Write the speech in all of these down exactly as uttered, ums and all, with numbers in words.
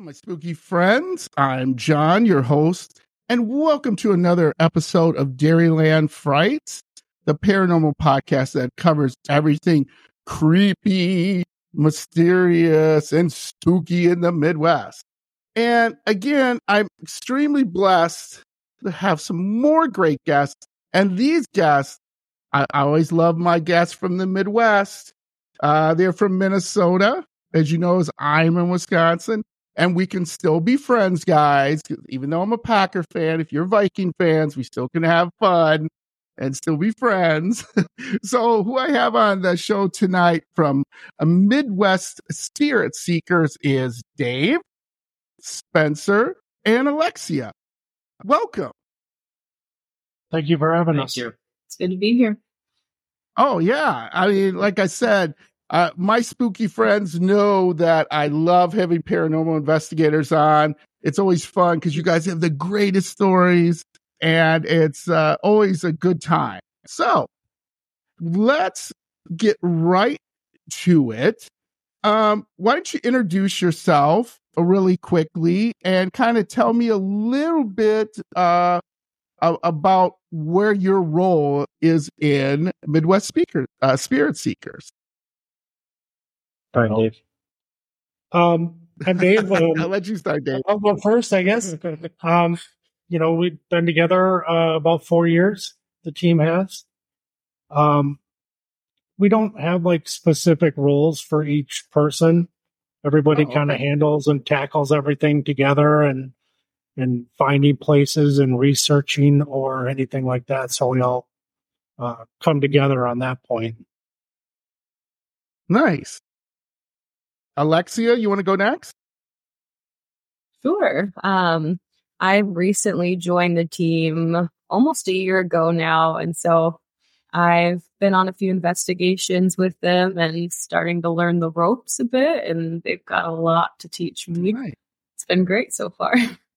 my spooky friends? I'm John, your host, and welcome to another episode of Dairyland Frights, the paranormal podcast that covers everything creepy, mysterious, and spooky in the Midwest. And again, I'm extremely blessed to have some more great guests. And these guests, I, I always love my guests from the Midwest. Uh, they're from Minnesota, as you know, as I'm in Wisconsin. And we can still be friends, guys. Even though I'm a Packer fan, if you're Viking fans, we still can have fun and still be friends. So who I have on the show tonight from a Midwest Spirit Seekers is Dave, Spencer, and Alexia. Welcome. Thank you for having Thank us. you. It's good to be here. Oh, yeah. I mean, like I said, uh, my spooky friends know that I love having paranormal investigators on. It's always fun because you guys have the greatest stories, and it's uh, always a good time. So let's get right to it. Um, why don't you introduce yourself really quickly and kind of tell me a little bit uh, about where your role is in Midwest Speaker, uh, Spirit Seekers. All right, Dave. Um, I'm Dave. Um, I'll let you start, Dave. I'll go first, I guess. Um, you know, we've been together uh, about four years. The team has. Um, we don't have like specific roles for each person. Everybody Oh, kind of okay. handles and tackles everything together, and and finding places and researching or anything like that. So we all uh, come together on that point. Nice. Alexia, you want to go next? Sure. Um, I recently joined the team almost a year ago now. And so I've been on a few investigations with them and starting to learn the ropes a bit. And they've got a lot to teach me. Nice. It's been great so far.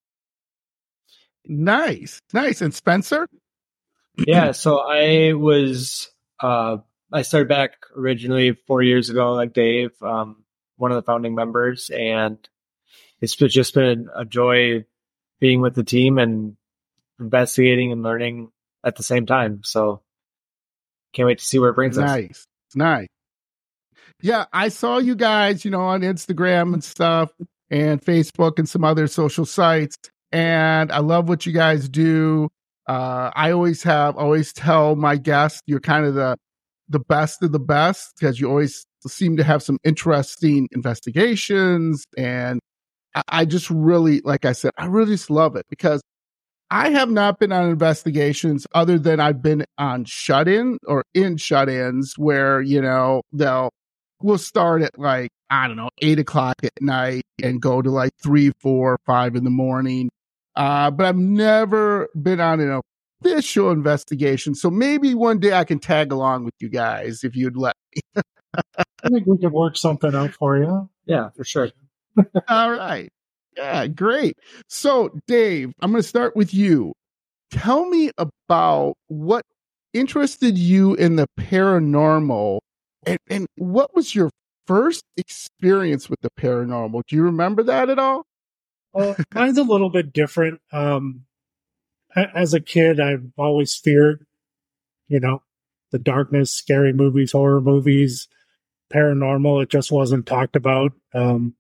Nice. Nice. And Spencer? Yeah, so I was, uh, I started back originally four years ago, like Dave, um, one of the founding members, and it's been- just been a joy being with the team and investigating and learning at the same time. So can't wait to see where it brings us. Nice. Nice. Yeah, I saw you guys, you know, on Instagram and stuff and Facebook and some other social sites. And I love what you guys do. Uh, I always have, always tell my guests, you're kind of the, the best of the best because you always seem to have some interesting investigations. And I, I just really, like I said, I really just love it because I have not been on investigations other than I've been on shut-in or in shut-ins where, you know, they'll, we'll start at like, I don't know, eight o'clock at night and go to like three, four, five in the morning. Uh, but I've never been on an official investigation. So maybe one day I can tag along with you guys if you'd let me. I think we could work something out for you. Yeah, for sure. All right. Yeah, great. So, Dave, I'm going to start with you. Tell me about what interested you in the paranormal and, and what was your first experience with the paranormal? Do you remember that at all? Well, mine's a little bit different. Um, a- as a kid, I've always feared, you know, the darkness, scary movies, horror movies, paranormal. It just wasn't talked about um,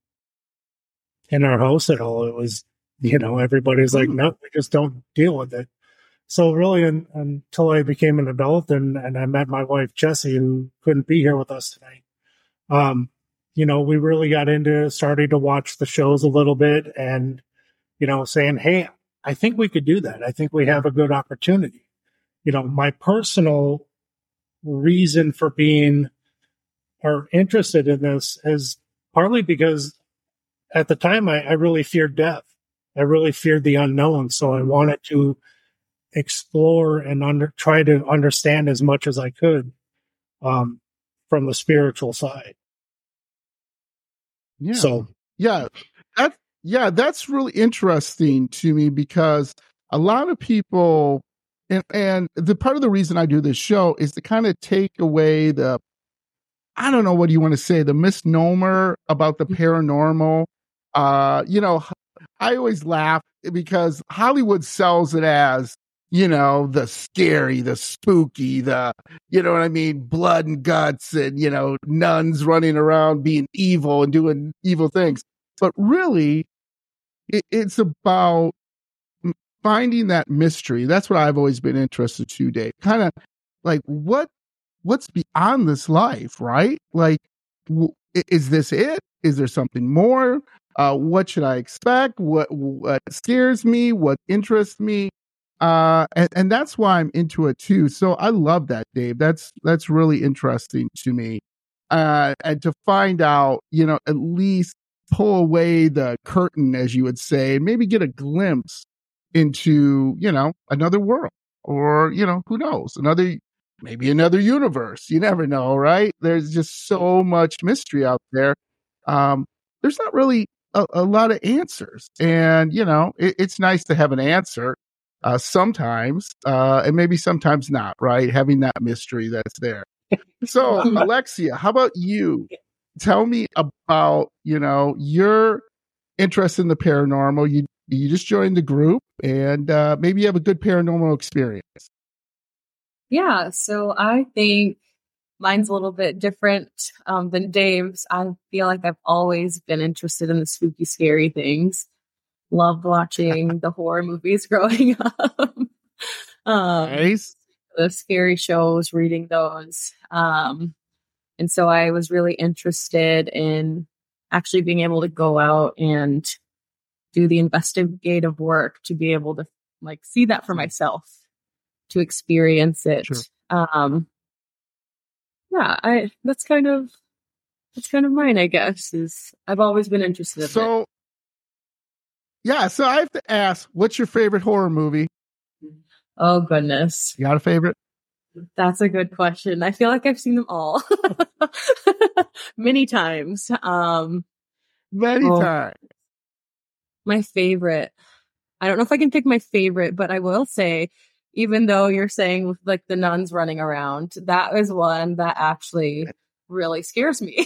in our house at all. It was, you know, everybody's like, no, we just don't deal with it. So really, un- until I became an adult and, and I met my wife, Jessie, who couldn't be here with us tonight, um, you know, we really got into starting to watch the shows a little bit and, you know, saying, hey, I think we could do that. I think we have a good opportunity. You know, my personal reason for being or interested in this is partly because at the time I, I really feared death. I really feared the unknown. So I wanted to explore and under, try to understand as much as I could um, from the spiritual side. Yeah. So, yeah, that, yeah, that's really interesting to me because a lot of people, and, and the part of the reason I do this show is to kind of take away the, I don't know what you want to say, the misnomer about the paranormal Uh, you know, I always laugh because Hollywood sells it as, you know, the scary, the spooky, the, you know what I mean, blood and guts and, you know, nuns running around being evil and doing evil things. But really, it, it's about finding that mystery. That's what I've always been interested to, Dave. Kind of like what what's beyond this life, right? Like, w- is this it? Is there something more? Uh, what should I expect? What what scares me? What interests me? Uh, and, and that's why I'm into it too. So I love that, Dave. That's that's really interesting to me. Uh, and to find out, you know, at least pull away the curtain, as you would say, and maybe get a glimpse into, you know, another world, or, you know, who knows, another, maybe another universe. You never know, right? There's just so much mystery out there. Um, there's not really a, a lot of answers. And, you know, it, it's nice to have an answer uh, sometimes, uh, and maybe sometimes not, right? Having that mystery that's there. So, Alexia, how about you? Tell me about, you know, your interest in the paranormal. You you just joined the group, and uh, maybe you have a good paranormal experience. Yeah, so I think mine's a little bit different um, than Dave's. I feel like I've always been interested in the spooky, scary things. Loved watching the horror movies growing up. um, Nice. The scary shows, reading those. Um, and so I was really interested in actually being able to go out and do the investigative work to be able to like see that for myself, to experience it. Sure. Um, yeah, I, that's kind of, that's kind of mine, I guess, is I've always been interested in So, it. yeah, so I have to ask, what's your favorite horror movie? Oh, goodness. You got a favorite? That's a good question. I feel like I've seen them all many times. Um, Many oh, times. My favorite. I don't know if I can pick my favorite, but I will say, even though you're saying with like the nuns running around, that is one that actually really scares me.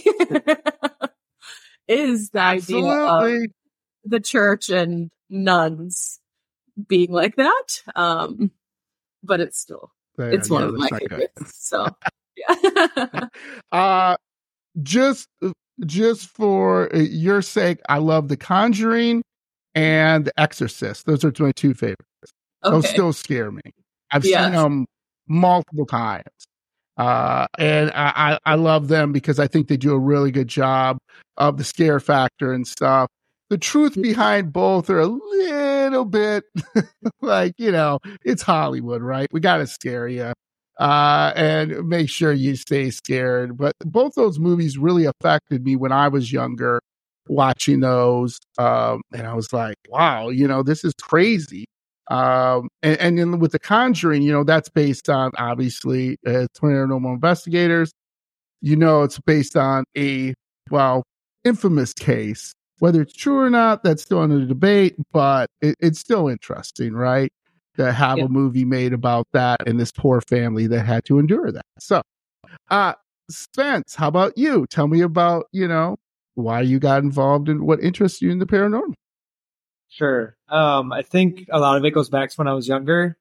Is the Absolutely. idea of the church and nuns being like that. Um, but it's still, There, it's one yeah, of my that's not good. favorites. So, yeah. Uh, just, just for your sake, I love The Conjuring and The Exorcist. Those are my two favorites. Okay. Those still scare me. I've Yes. seen them multiple times. Uh, and I, I, I love them because I think they do a really good job of the scare factor and stuff. The truth behind both are a little bit like, you know, it's Hollywood, right? We got to scare you uh, and make sure you stay scared. But both those movies really affected me when I was younger, watching those. Um, and I was like, wow, you know, this is crazy. Um, and, and then with The Conjuring, you know, that's based on obviously uh, paranormal investigators. You know, it's based on a, well, infamous case. Whether it's true or not, that's still under debate, but it, it's still interesting, right? To have Yeah. a movie made about that and this poor family that had to endure that. So, uh, Spence, how about you? Tell me about, you know, why you got involved and what interests you in the paranormal. Sure. Um, I think a lot of it goes back to when I was younger.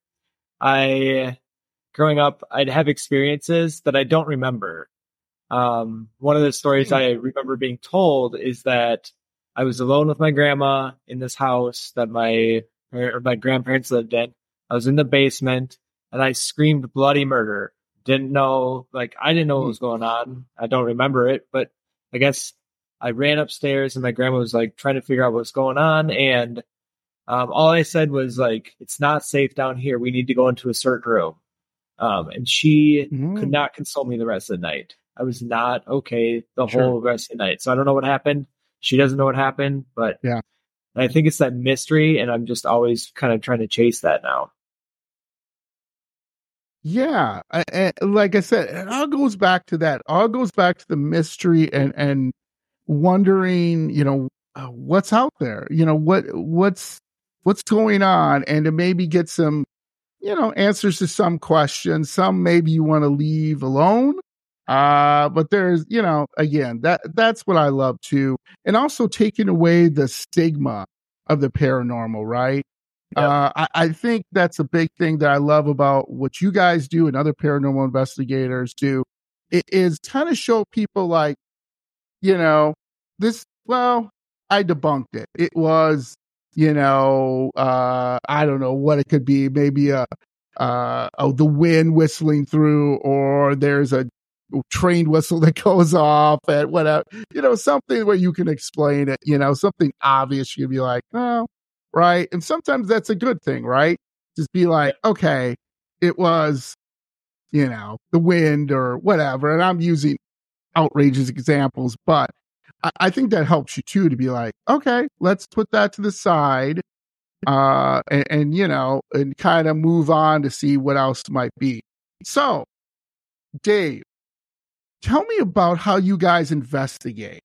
I, growing up, I'd have experiences that I don't remember. Um, one of the stories I remember being told is that I was alone with my grandma in this house that my, or my grandparents lived in. I was in the basement and I screamed bloody murder. Didn't know, like, I didn't know what was going on. I don't remember it, but I guess I ran upstairs and my grandma was like trying to figure out what's going on. And, um, all I said was like, it's not safe down here. We need to go into a certain room. Um, and she Mm. could not console me the rest of the night. I was not okay the Sure. whole rest of the night. So I don't know what happened. She doesn't know what happened, but Yeah. I think it's that mystery, and I'm just always kind of trying to chase that now. Yeah, I, I, like I said, it all goes back to that. All goes back to the mystery and and wondering, you know, uh, what's out there. You know, what what's what's going on, and to maybe get some, you know, answers to some questions. Some maybe you want to leave alone, Uh, but there's, you know, again, that that's what I love too. And also taking away the stigma of the paranormal, right? Yep. Uh, I, I think that's a big thing that I love about what you guys do and other paranormal investigators do. It is kind of show people like, you know, this, well, I debunked it. It was, you know, uh, I don't know what it could be. Maybe a, uh, oh, the wind whistling through, or there's a train whistle that goes off at whatever, you know, something where you can explain it, you know, something obvious. You can be like, oh, right. And sometimes that's a good thing, right? Just be like, okay, it was, you know, the wind or whatever. And I'm using outrageous examples, but I, I think that helps you too, to be like, okay, let's put that to the side, uh, and, and you know, and kind of move on to see what else might be. So, Dave, tell me about how you guys investigate.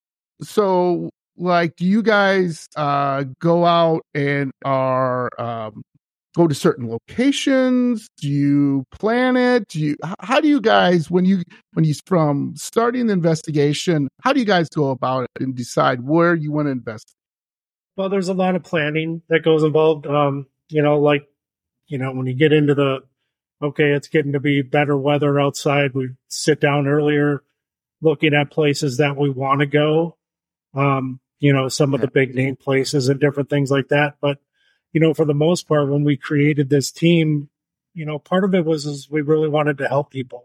So, like, do you guys uh, go out and are um, go to certain locations? Do you plan it? Do you? How do you guys, when you when you from starting the investigation, how do you guys go about it and decide where you want to invest? Well, there's a lot of planning that goes involved. Um, you know, like you know, when you get into the okay, it's getting to be better weather outside. We sit down earlier, looking at places that we want to go. Um, you know, some of the big name places and different things like that. But, you know, for the most part, when we created this team, you know, part of it was is we really wanted to help people.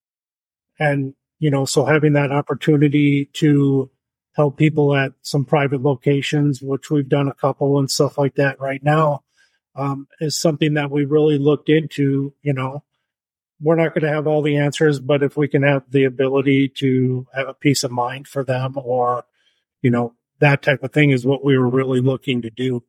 And, you know, so having that opportunity to help people at some private locations, which we've done a couple and stuff like that right now, um, is something that we really looked into. You know, we're not going to have all the answers, but if we can have the ability to have a peace of mind for them, or, you know, that type of thing is what we were really looking to do.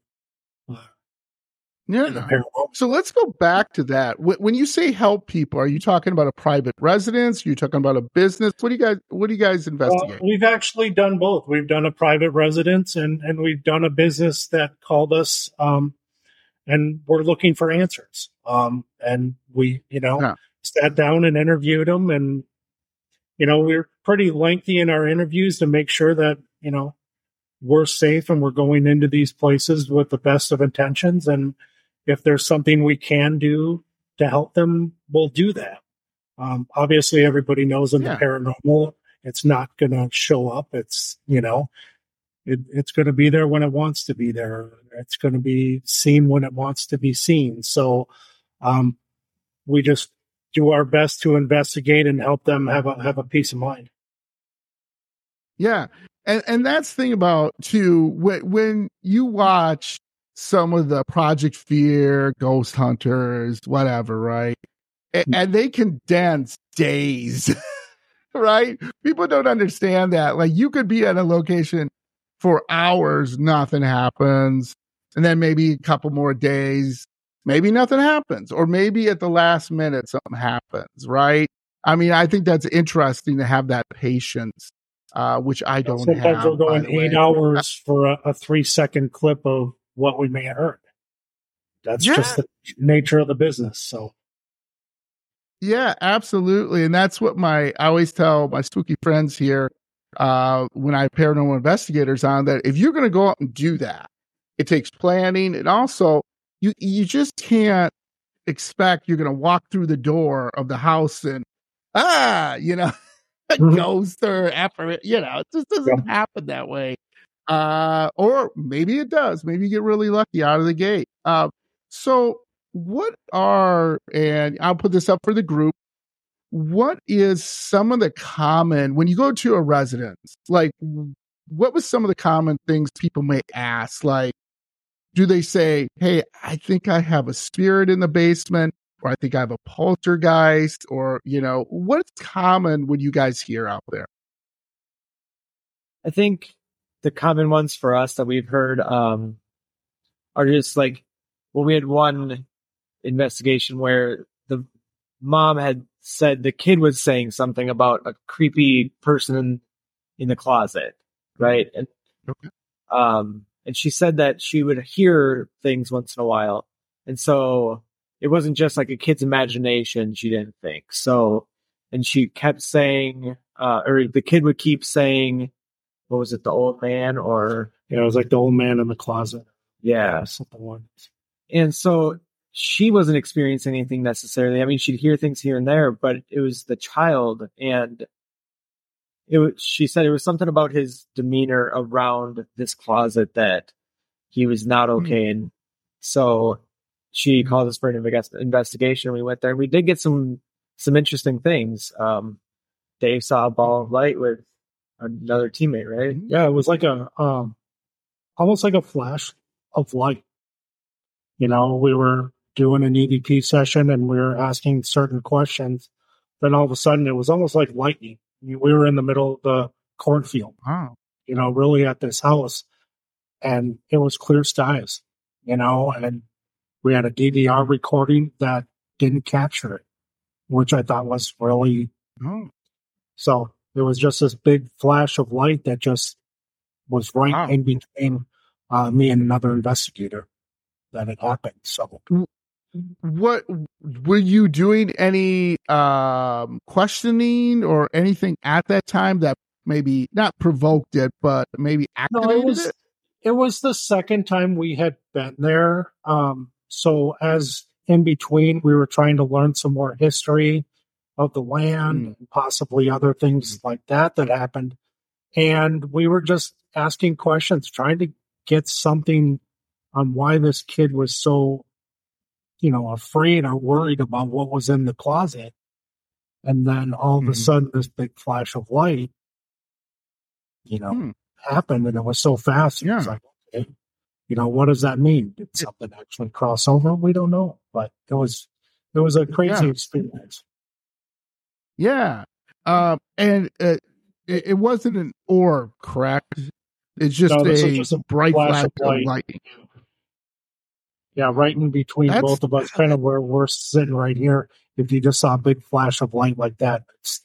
Yeah. So let's go back to that. When you say help people, are you talking about a private residence? Are you talking about a business? What do you guys, what do you guys investigate? Well, we've actually done both. We've done a private residence and, and we've done a business that called us, um, and we're looking for answers. Um, and we, you know, yeah. sat down and interviewed them, and, you know, we we're pretty lengthy in our interviews to make sure that, you know, we're safe and we're going into these places with the best of intentions. And if there's something we can do to help them, we'll do that. Um, obviously, everybody knows in yeah. the paranormal, it's not going to show up. It's, you know, it, it's going to be there when it wants to be there. It's going to be seen when it wants to be seen. So um, we just do our best to investigate and help them have a have a peace of mind. Yeah. And and that's the thing about, too, when, when you watch some of the Project Fear, Ghost Hunters, whatever, right? And, and they condense days, right? People don't understand that. Like, you could be at a location for hours, nothing happens. And then maybe a couple more days, maybe nothing happens. Or maybe at the last minute, something happens, right? I mean, I think that's interesting to have that patience. Uh, which I don't Sometimes have. Sometimes we're going eight way. hours for a, a three second clip of what we may have heard. That's yeah. just the nature of the business. So, yeah, absolutely. And that's what my, I always tell my spooky friends here, uh, when I have paranormal investigators on, that if you're going to go out and do that, it takes planning. And also you, you just can't expect you're going to walk through the door of the house and, ah, you know, a ghost or after, you know, it just doesn't yeah. happen that way. Uh, or maybe it does. Maybe you get really lucky out of the gate. Uh, so what are, and I'll put this up for the group, what is some of the common, when you go to a residence, like what was some of the common things people may ask? Like, do they say, hey, I think I have a spirit in the basement? Or I think I have a poltergeist, or, you know, what's common when you guys hear out there? I think the common ones for us that we've heard um, are just like, well, we had one investigation where the mom had said the kid was saying something about a creepy person in, in the closet, right? And, okay. um, and she said that she would hear things once in a while. And so it wasn't just like a kid's imagination, she didn't think. So and she kept saying, uh, or the kid would keep saying, what was it, the old man, or Yeah, it was like the old man in the closet. yeah, Something like that. And so she wasn't experiencing anything necessarily. I mean, she'd hear things here and there, but it was the child, and it was, she said it was something about his demeanor around this closet that he was not okay. Mm-hmm. And so she called us for an invest- investigation. We went there, and we did get some some interesting things. Um, Dave saw a ball of light with another teammate, right? Yeah, it was like a um, almost like a flash of light. You know, we were doing an E D P session and we were asking certain questions. Then all of a sudden, it was almost like lightning. We were in the middle of the cornfield, wow. you know, really at this house. And it was clear skies, you know, and we had a D V R recording that didn't capture it, which I thought was really... Oh. So it was just this big flash of light that just was right wow. in between uh, me and another investigator that it happened. So what were you doing any um questioning or anything at that time that maybe not provoked it but maybe activated no, it was it? It was the second time we had been there. Um so as in between we were trying to learn some more history of the land, mm. and possibly other things like that that happened, and we were just asking questions, trying to get something on why this kid was so, you know, afraid or worried about what was in the closet. And then all of mm-hmm. a sudden, this big flash of light, you know, mm. happened, and it was so fast. Yeah. It was like, okay, you know, what does that mean? Did something actually cross over? We don't know, but it was, it was a crazy yeah. experience. Yeah. Um, and uh, it, it wasn't an orb, correct? It's just, no, a, just a bright flash, flash of light. Of lightning. Yeah, right in between That's, both of us, kind of where we're sitting right here. If you just saw a big flash of light like that. It's...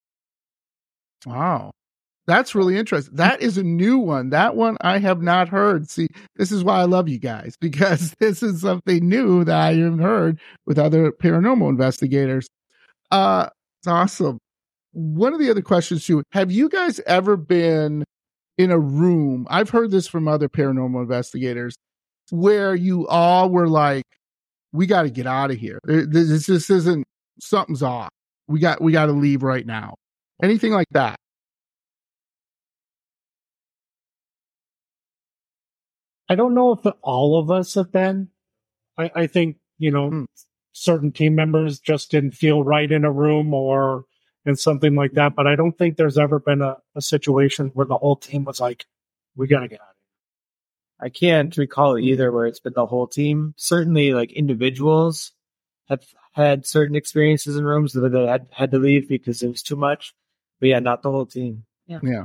Wow. That's really interesting. That is a new one. That one I have not heard. See, this is why I love you guys, because this is something new that I haven't heard with other paranormal investigators. Uh, it's awesome. One of the other questions too, have you guys ever been in a room? I've heard this from other paranormal investigators where you all were like, we got to get out of here. This just isn't, something's off. We got, we got to leave right now. Anything like that? I don't know if all of us have been. I, I think, you know, hmm. certain team members just didn't feel right in a room or in something like that. But I don't think there's ever been a, a situation where the whole team was like, we got to get out of here. I can't recall either where it's been the whole team. Certainly, like, individuals have had certain experiences in rooms that they had, had to leave because it was too much. But yeah, not the whole team. Yeah. Yeah.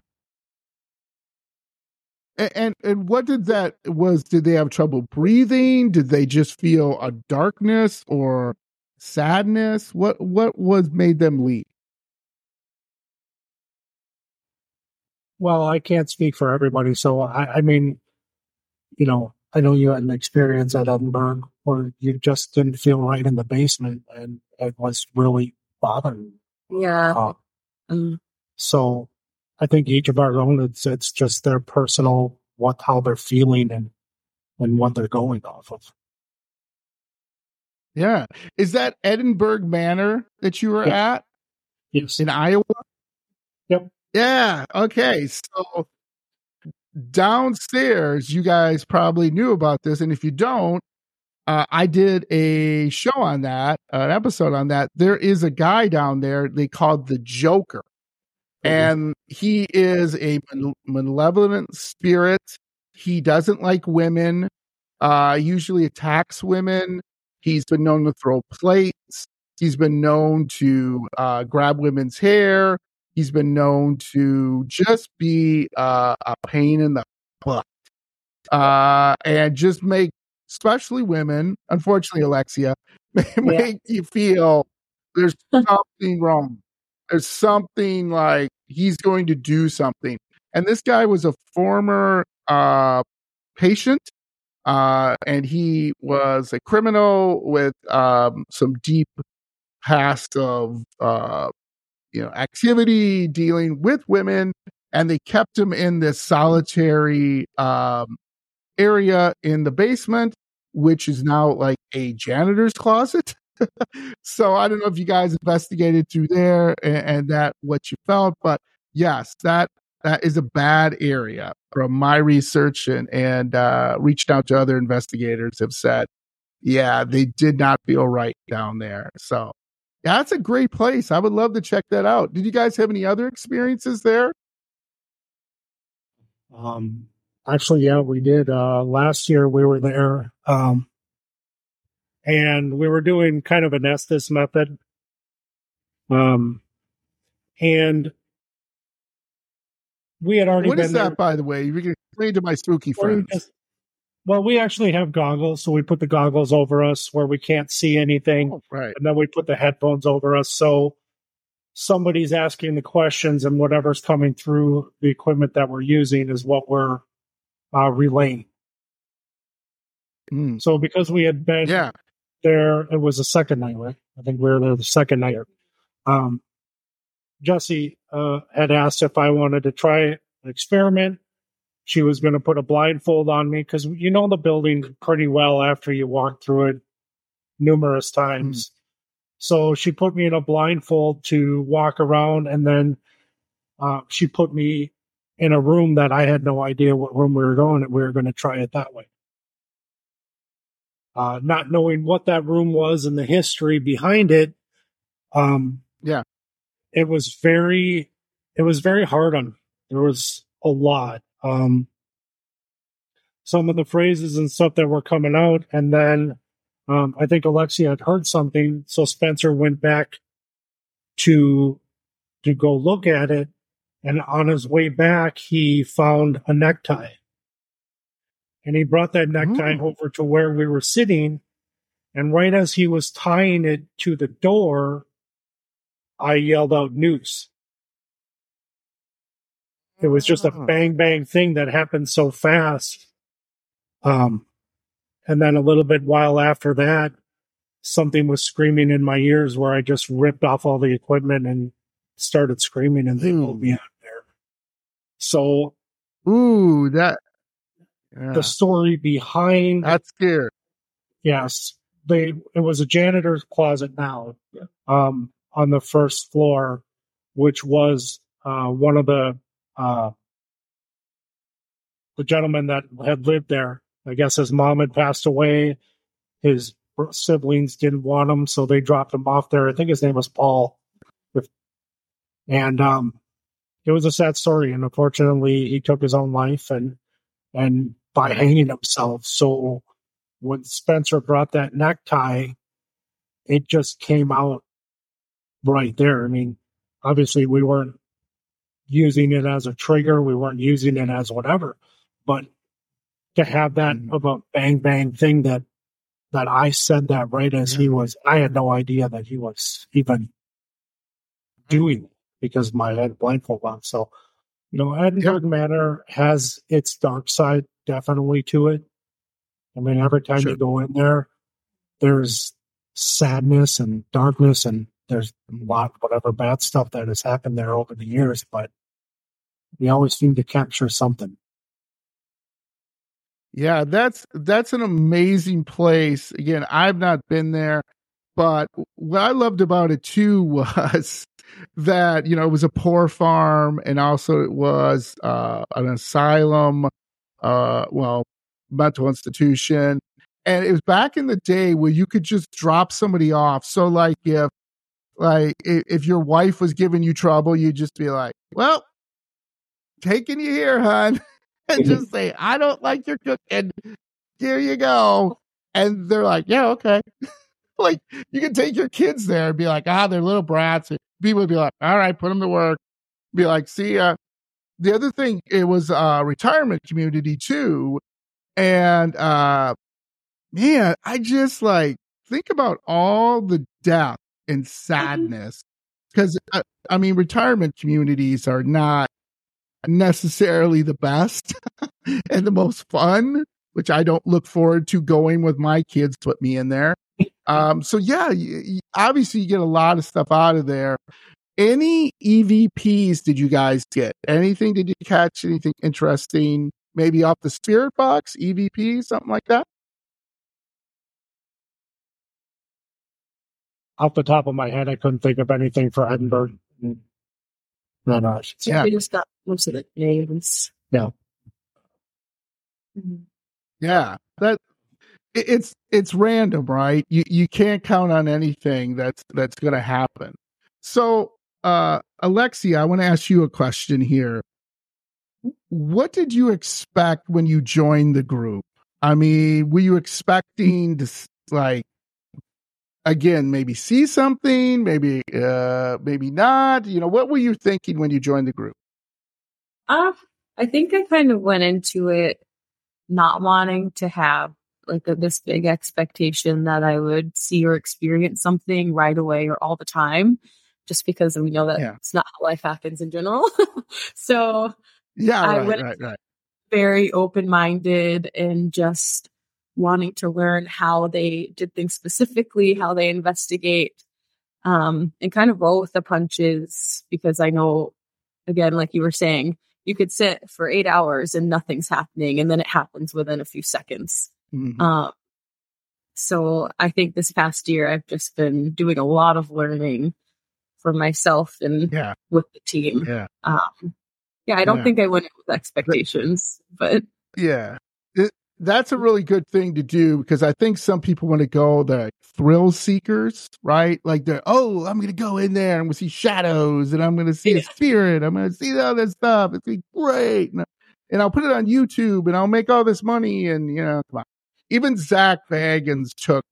And, and and what did that was? Did they have trouble breathing? Did they just feel a darkness or sadness? What what was made them leave? Well, I can't speak for everybody, so I, I mean, you know, I know you had an experience at Edinburgh where you just didn't feel right in the basement, and it was really bothering you. Yeah. Uh, mm. So I think each of our own, it's, it's just their personal, what, how they're feeling and, and what they're going off of. Yeah. Is that Edinburgh Manor that you were yeah. at? Yes. In Iowa? Yep. Yeah. Okay. So downstairs, you guys probably knew about this. And if you don't, uh, I did a show on that, an episode on that. There is a guy down there they called the Joker. And he is a malevolent spirit. He doesn't like women, uh, usually attacks women. He's been known to throw plates. He's been known to uh, grab women's hair. He's been known to just be uh, a pain in the butt. Uh, and just make, especially women, unfortunately, Alexia, make yeah. you feel there's something wrong. There's something like he's going to do something. And this guy was a former uh, patient, uh, and he was a criminal with um, some deep past of uh, you know, activity dealing with women, and they kept him in this solitary um, area in the basement, which is now like a janitor's closet. So I don't know if you guys investigated through there and, and that what you felt, but yes, that that is a bad area from my research, and and uh, reached out to other investigators have said, yeah, they did not feel right down there. So yeah, that's a great place. I would love to check that out. Did you guys have any other experiences there? Um, actually, yeah, we did. Uh, last year we were there. Um, And we were doing kind of an Estes method. Um, and we had already What been is that, there. by the way? You can explain to my spooky Where we friends. just- Well, we actually have goggles, so we put the goggles over us where we can't see anything, Oh, right. and then we put the headphones over us. So somebody's asking the questions, and whatever's coming through the equipment that we're using is what we're uh, relaying. Mm. So because we had been Yeah. there, it was the second night, right? I think we were there the second night. Um, Jesse uh, had asked if I wanted to try an experiment. She was going to put a blindfold on me because you know the building pretty well after you walk through it numerous times. Mm. So she put me in a blindfold to walk around, and then uh, she put me in a room that I had no idea what room we were going, and we were going to try it that way. Uh, not knowing what that room was and the history behind it, um, yeah, it was very, it was very hard on me. There was a lot. Um, some of the phrases and stuff that were coming out, and then um, I think Alexia had heard something, so Spencer went back to to go look at it, and on his way back, he found a necktie. And he brought that necktie mm. over to where we were sitting. And right as he was tying it to the door, I yelled out noose. It was just a bang, bang thing that happened so fast. Um, and then a little bit while after that, something was screaming in my ears where I just ripped off all the equipment and started screaming, and they pulled me out there. So, ooh, that yeah. The story behind that's scary. Yes, they. It was a janitor's closet now, yeah. um, on the first floor, which was uh, one of the uh, the gentlemen that had lived there. I guess his mom had passed away. His siblings didn't want him, so they dropped him off there. I think his name was Paul. And um, it was a sad story, and unfortunately, he took his own life and and by hanging himself. So when Spencer brought that necktie, it just came out right there. I mean, obviously, we weren't using it as a trigger. We weren't using it as whatever. But to have that of a bang, bang thing that that I said that right as he was, I had no idea that he was even doing it because my head blindfold on. So, you know, Edinburgh yep. Manor has its dark side definitely to it. I mean, every time sure. you go in there, there's sadness and darkness, and there's a lot, whatever bad stuff that has happened there over the years, but we always seem to capture something. Yeah, that's that's an amazing place. Again, I've not been there, but what I loved about it too was that, you know, it was a poor farm, and also it was uh, an asylum, uh, well, mental institution. And it was back in the day where you could just drop somebody off. So like if like if your wife was giving you trouble, you'd just be like, well, taking you here, hon. And just say, I don't like your cooking. Here you go. And they're like, yeah, okay. Like, you can take your kids there and be like, ah, they're little brats. And people would be like, all right, put them to work. Be like, see ya. The other thing, it was a retirement community too. And, uh, man, I just like, think about all the death and sadness. Because, I, I mean, retirement communities are not necessarily the best and the most fun, which I don't look forward to going with my kids, put me in there. Um, so yeah, you, you, obviously you get a lot of stuff out of there. any E V Ps did you guys get? Anything? Did you catch anything interesting? Maybe off the Spirit Box, E V P, something like that? Off the top of my head, I couldn't think of anything for Edinburgh. No, no, I should say. Yeah. We just got most of the names. Yeah. Mhm. Yeah, that it- it's it's random, right? You you can't count on anything that's that's going to happen. So, uh, Alexia, I want to ask you a question here. What did you expect when you joined the group? I mean, were you expecting to s- like again maybe see something, maybe uh maybe not? You know, what were you thinking when you joined the group? Uh, I think I kind of went into it not wanting to have like a, this big expectation that I would see or experience something right away or all the time, just because we know that Yeah. it's not how life happens in general. So Yeah, I right, went right, right. very open minded and just wanting to learn how they did things specifically, how they investigate, um, and kind of roll with the punches because I know, again, like you were saying, you could sit for eight hours and nothing's happening, and then it happens within a few seconds. Mhm. Um, so I think this past year I've just been doing a lot of learning for myself and Yeah, with the team. yeah, Um, yeah, I don't yeah. think I went in with expectations, but Yeah. It- that's a really good thing to do because I think some people want to go the thrill seekers, right? Like they're, oh, I'm going to go in there and we'll see shadows and I'm going to see a Yeah. spirit. I'm going to see all this stuff. It's going to be great. And, and I'll put it on YouTube and I'll make all this money. And, you know, come on. Even Zach Bagans took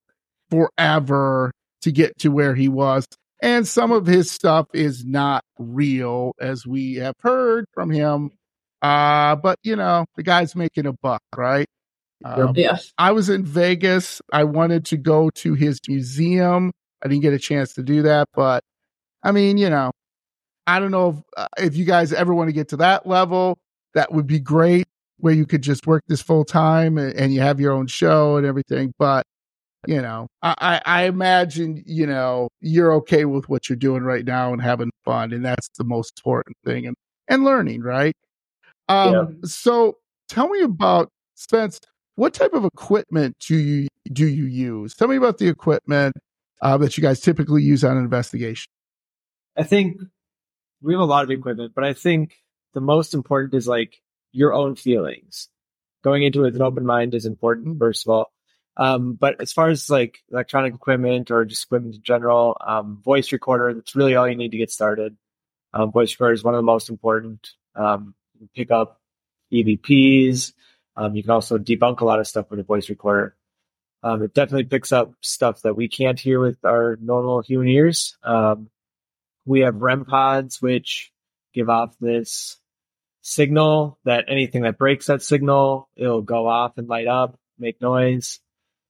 forever to get to where he was. And some of his stuff is not real, as we have heard from him. Uh, but you know, the guy's making a buck, right? Um, yeah. I was in Vegas. I wanted to go to his museum. I didn't get a chance to do that, but I mean, you know, I don't know if, uh, if you guys ever want to get to that level. That would be great, where you could just work this full time and, and you have your own show and everything. But you know, I, I I imagine, you know, you're okay with what you're doing right now and having fun, and that's the most important thing, and and learning, right? Um, Yeah. So tell me about, Spence. What type of equipment do you do you use? Tell me about the equipment uh, that you guys typically use on an investigation. I think we have a lot of equipment, but I think the most important is like your own feelings. Going into it with an open mind is important, first of all. Um, but as far as like electronic equipment or just equipment in general, um, voice recorder, that's really all you need to get started. Um, voice recorder is one of the most important. Um, you can pick up E V Ps. Um, you can also debunk a lot of stuff with a voice recorder. Um, it definitely picks up stuff that we can't hear with our normal human ears. Um, we have REM pods, which give off this signal that anything that breaks that signal, it'll go off and light up, make noise.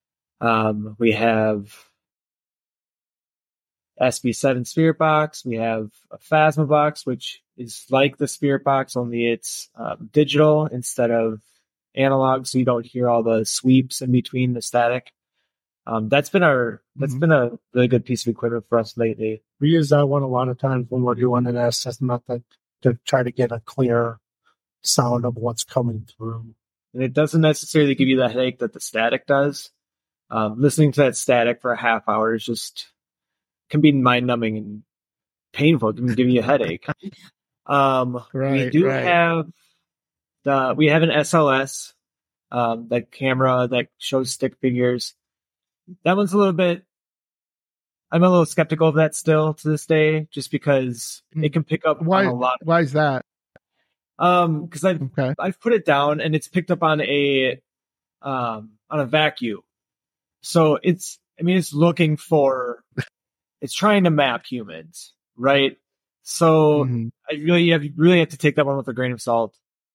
Um, we have S B seven Spirit Box. We have a Phasma box, which is like the Spirit Box, only it's um, digital instead of analog, so you don't hear all the sweeps in between the static. Um, that's been our that's Mhm. been a really good piece of equipment for us lately. We use that one a lot of times when we're doing an assessment method to try to get a clear sound of what's coming through. And it doesn't necessarily give you the headache that the static does. Um, listening to that static for a half hour is just can be mind numbing and painful. It can give you a headache. Um, we Right, do right. have the we have an S L S, um, that camera that shows stick figures. That one's a little bit. I'm a little skeptical of that still to this day, just because it can pick up Why? on a lot. Why is that? Um, because I've Okay. I've put it down and it's picked up on a um on a vacuum. So it's I mean it's looking for it's trying to map humans, right? So Mhm. I really have really have to take that one with a grain of salt.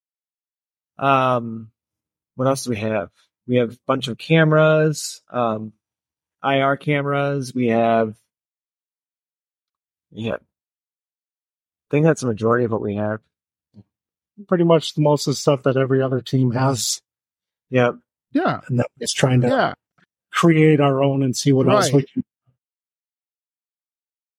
Um, what else do we have? We have a bunch of cameras, um, I R cameras. We have, yeah, I think that's the majority of what we have. Pretty much most of the stuff that every other team has, Yeah, Yeah. and then it's trying to Yeah. create our own and see what else we Right. can.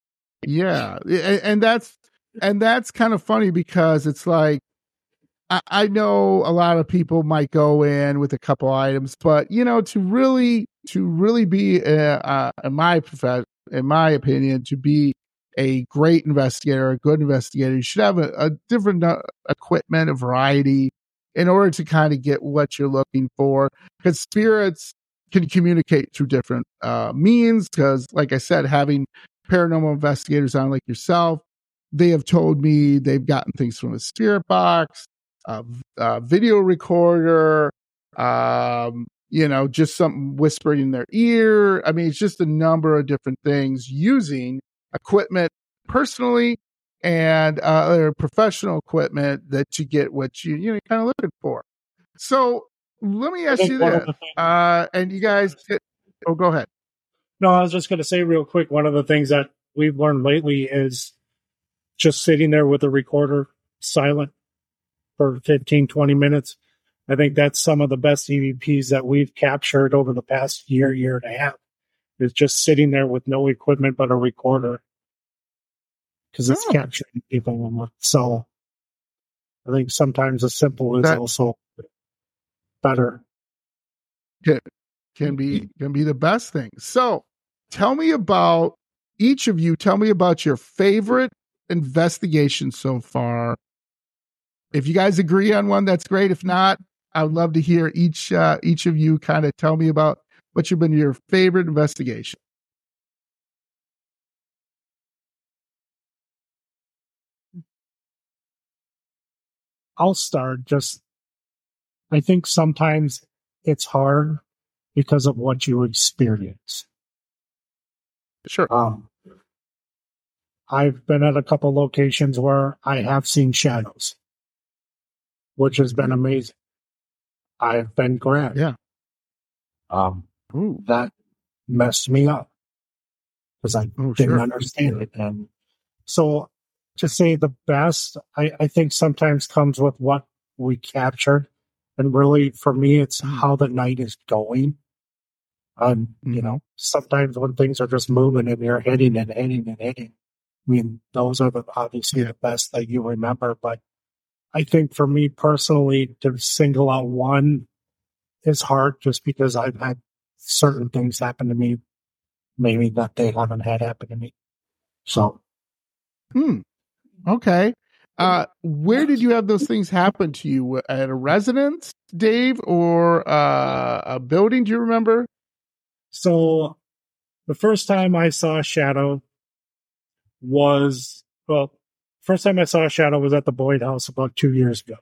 Yeah. And, and that's, and that's kind of funny because it's like, I, I know a lot of people might go in with a couple items, but you know, to really, to really be, uh, uh, in my profession, in my opinion, to be a great investigator, a good investigator, you should have a, a different uh, equipment, a variety, in order to kind of get what you're looking for. Because spirits can communicate through different uh, means. Because, like I said, having paranormal investigators on like yourself, they have told me they've gotten things from a spirit box, a, a video recorder, um, you know, just something whispering in their ear. I mean, it's just a number of different things using equipment personally and uh, or professional equipment that you get what you you know kind of looking for. So let me ask you this, uh, and you guys, get, oh, go ahead. No, I was just going to say real quick. One of the things that we've learned lately is just sitting there with the recorder silent for fifteen, twenty minutes. I think that's some of the best E V Ps that we've captured over the past year, year and a half. Is just sitting there with no equipment but a recorder. Because it's oh. capturing people. So I think sometimes a simple is that, also better. Can, can be can be the best thing. So tell me about each of you. Tell me about your favorite investigation so far. If you guys agree on one, that's great. If not, I would love to hear each uh, each of you kind of tell me about what's been your favorite investigation. I'll start. Just, I think sometimes it's hard because of what you experience. Sure. Um, I've been at a couple locations where I have seen shadows, which has been amazing. I've been grabbed. Yeah. Um, Ooh. That messed me up because I oh, didn't sure. understand it. And so, to say the best, I, I think sometimes comes with what we captured. And really, for me, it's mm. how the night is going. Um, mm-hmm. You know, sometimes when things are just moving and you're hitting and hitting and hitting, I mean, those are the, obviously the best that you remember. But I think for me personally, to single out one is hard just because I've had certain things happen to me, maybe that they haven't had happen to me. So. Hmm. Okay. Uh, where did you have those things happen to you? At a residence, Dave, or uh, a building? Do you remember? So the first time I saw a shadow was, well, first time I saw a shadow was at the Boyd House about two years ago.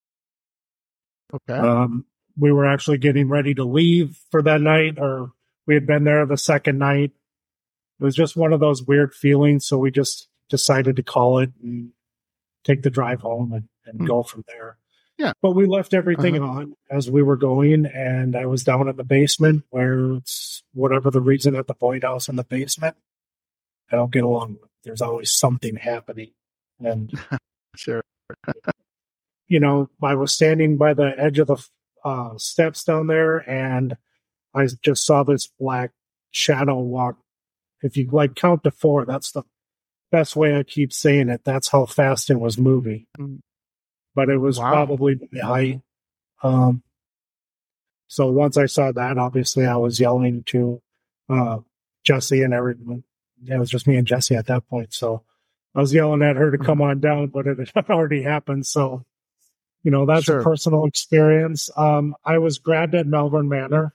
Okay. Um, we were actually getting ready to leave for that night, or we had been there the second night. It was just one of those weird feelings, so we just decided to call it and take the drive home and, and mm. go from there. Yeah. But we left everything uh-huh. on as we were going, and I was down in the basement where it's whatever the reason at the Boyd House in the basement, I don't get along with. There's always something happening. And sure. You know, I was standing by the edge of the uh, steps down there, and I just saw this black shadow walk. If you like count to four, that's the best way I keep saying it. That's how fast it was moving. Mm. But it was wow. probably the height. Um, so once I saw that, obviously I was yelling to uh, Jesse and everyone. It was just me and Jesse at that point. So I was yelling at her to come on down, but it had already happened. So, you know, that's sure. a personal experience. Um, I was grabbed at Melbourne Manor.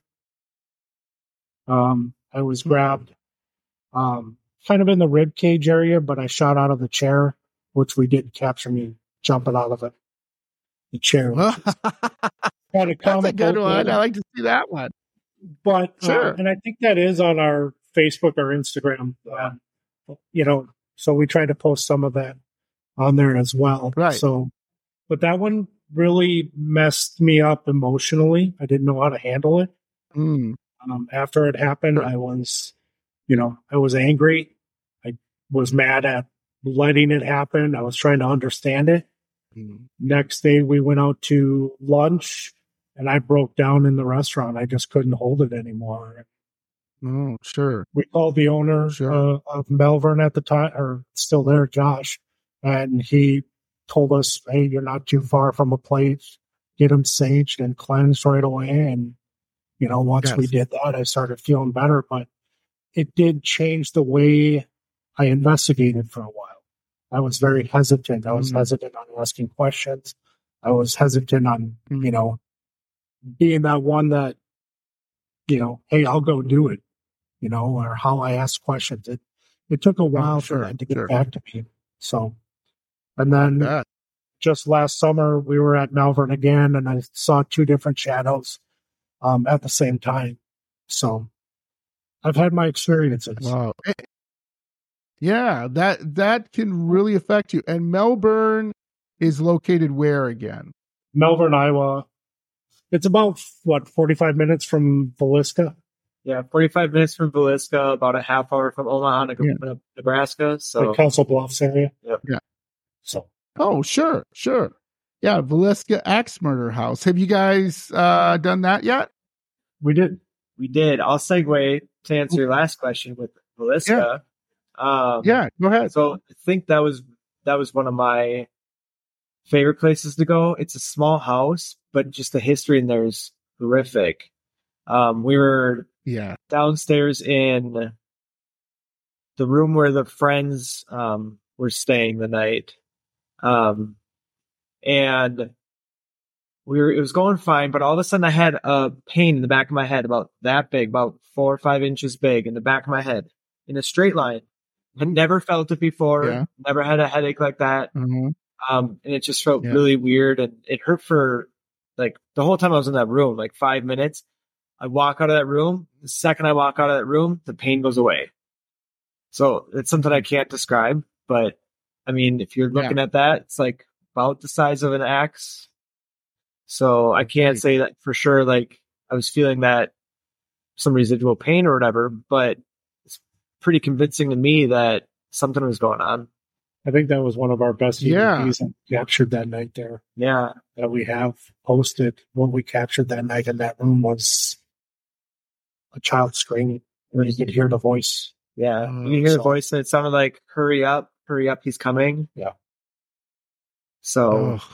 Um, I was grabbed um, kind of in the rib cage area, but I shot out of the chair, which we did capture me jumping out of it. The chair. That's a good one. I like to see that one. But, sure. uh, and I think that is on our Facebook or Instagram, uh, you know, so we try to post some of that on there as well. Right. So, but that one really messed me up emotionally. I didn't know how to handle it. Mm. Um, after it happened, I was, you know, I was angry. I was mad at letting it happen. I was trying to understand it. Mm. Next day, we went out to lunch, and I broke down in the restaurant. I just couldn't hold it anymore. Oh, sure. We called the owner Sure. uh, of Melbourne at the time, or still there, Josh, and he told us, "Hey, you're not too far from a place. Get them saged and cleansed right away." And you know, once Yes. we did that, I started feeling better. But it did change the way I investigated for a while. I was very hesitant. I was Mm. hesitant on asking questions. I was hesitant on, Mm. you know, being that one that, you know, hey, I'll go do it, you know, or how I ask questions. It it took a while sure, for that to get sure. back to me. So, and then Yeah. just last summer, we were at Malvern again, and I saw two different shadows um, at the same time. So, I've had my experiences. Wow. Eh, Yeah, that that can really affect you. And Melbourne is located where again? Melbourne, Iowa. It's about, what, forty-five minutes from Villisca? Yeah, forty-five minutes from Villisca, about a half hour from Omaha, Neg- Yeah. Nebraska. So, Like Council Bluffs area. Yep. Yeah. So, Oh, sure, sure. Yeah, Villisca Axe Murder House. Have you guys uh, done that yet? we did. we did. I'll segue to answer your last question with Villisca. Um, Yeah, go ahead. So I think that was that was one of my favorite places to go. It's a small house, but just the history in there is horrific. Um, we were Yeah. downstairs in the room where the friends um, were staying the night, um, and we were. It was going fine, but all of a sudden I had a pain in the back of my head, about that big, about four or five inches big, in the back of my head, in a straight line. I never felt it before. Yeah. Never had a headache like that. Mhm. Um, and it just felt Yeah. really weird, and it hurt for like the whole time I was in that room, like five minutes. I walk out of that room. The second I walk out of that room, the pain goes away. So it's something I can't describe, but I mean, if you're looking at that, it's like about the size of an axe. So I can't Right. say that for sure. Like I was feeling that some residual pain or whatever, but it's pretty convincing to me that something was going on. I think that was one of our best Yeah. E V Ps that captured that night there Yeah. that we have posted. What we captured that night in that room was a child screaming. And you could hear the voice. Yeah. Uh, you hear the so- voice and it sounded like, hurry up, hurry up, he's coming. Yeah. So, Ugh.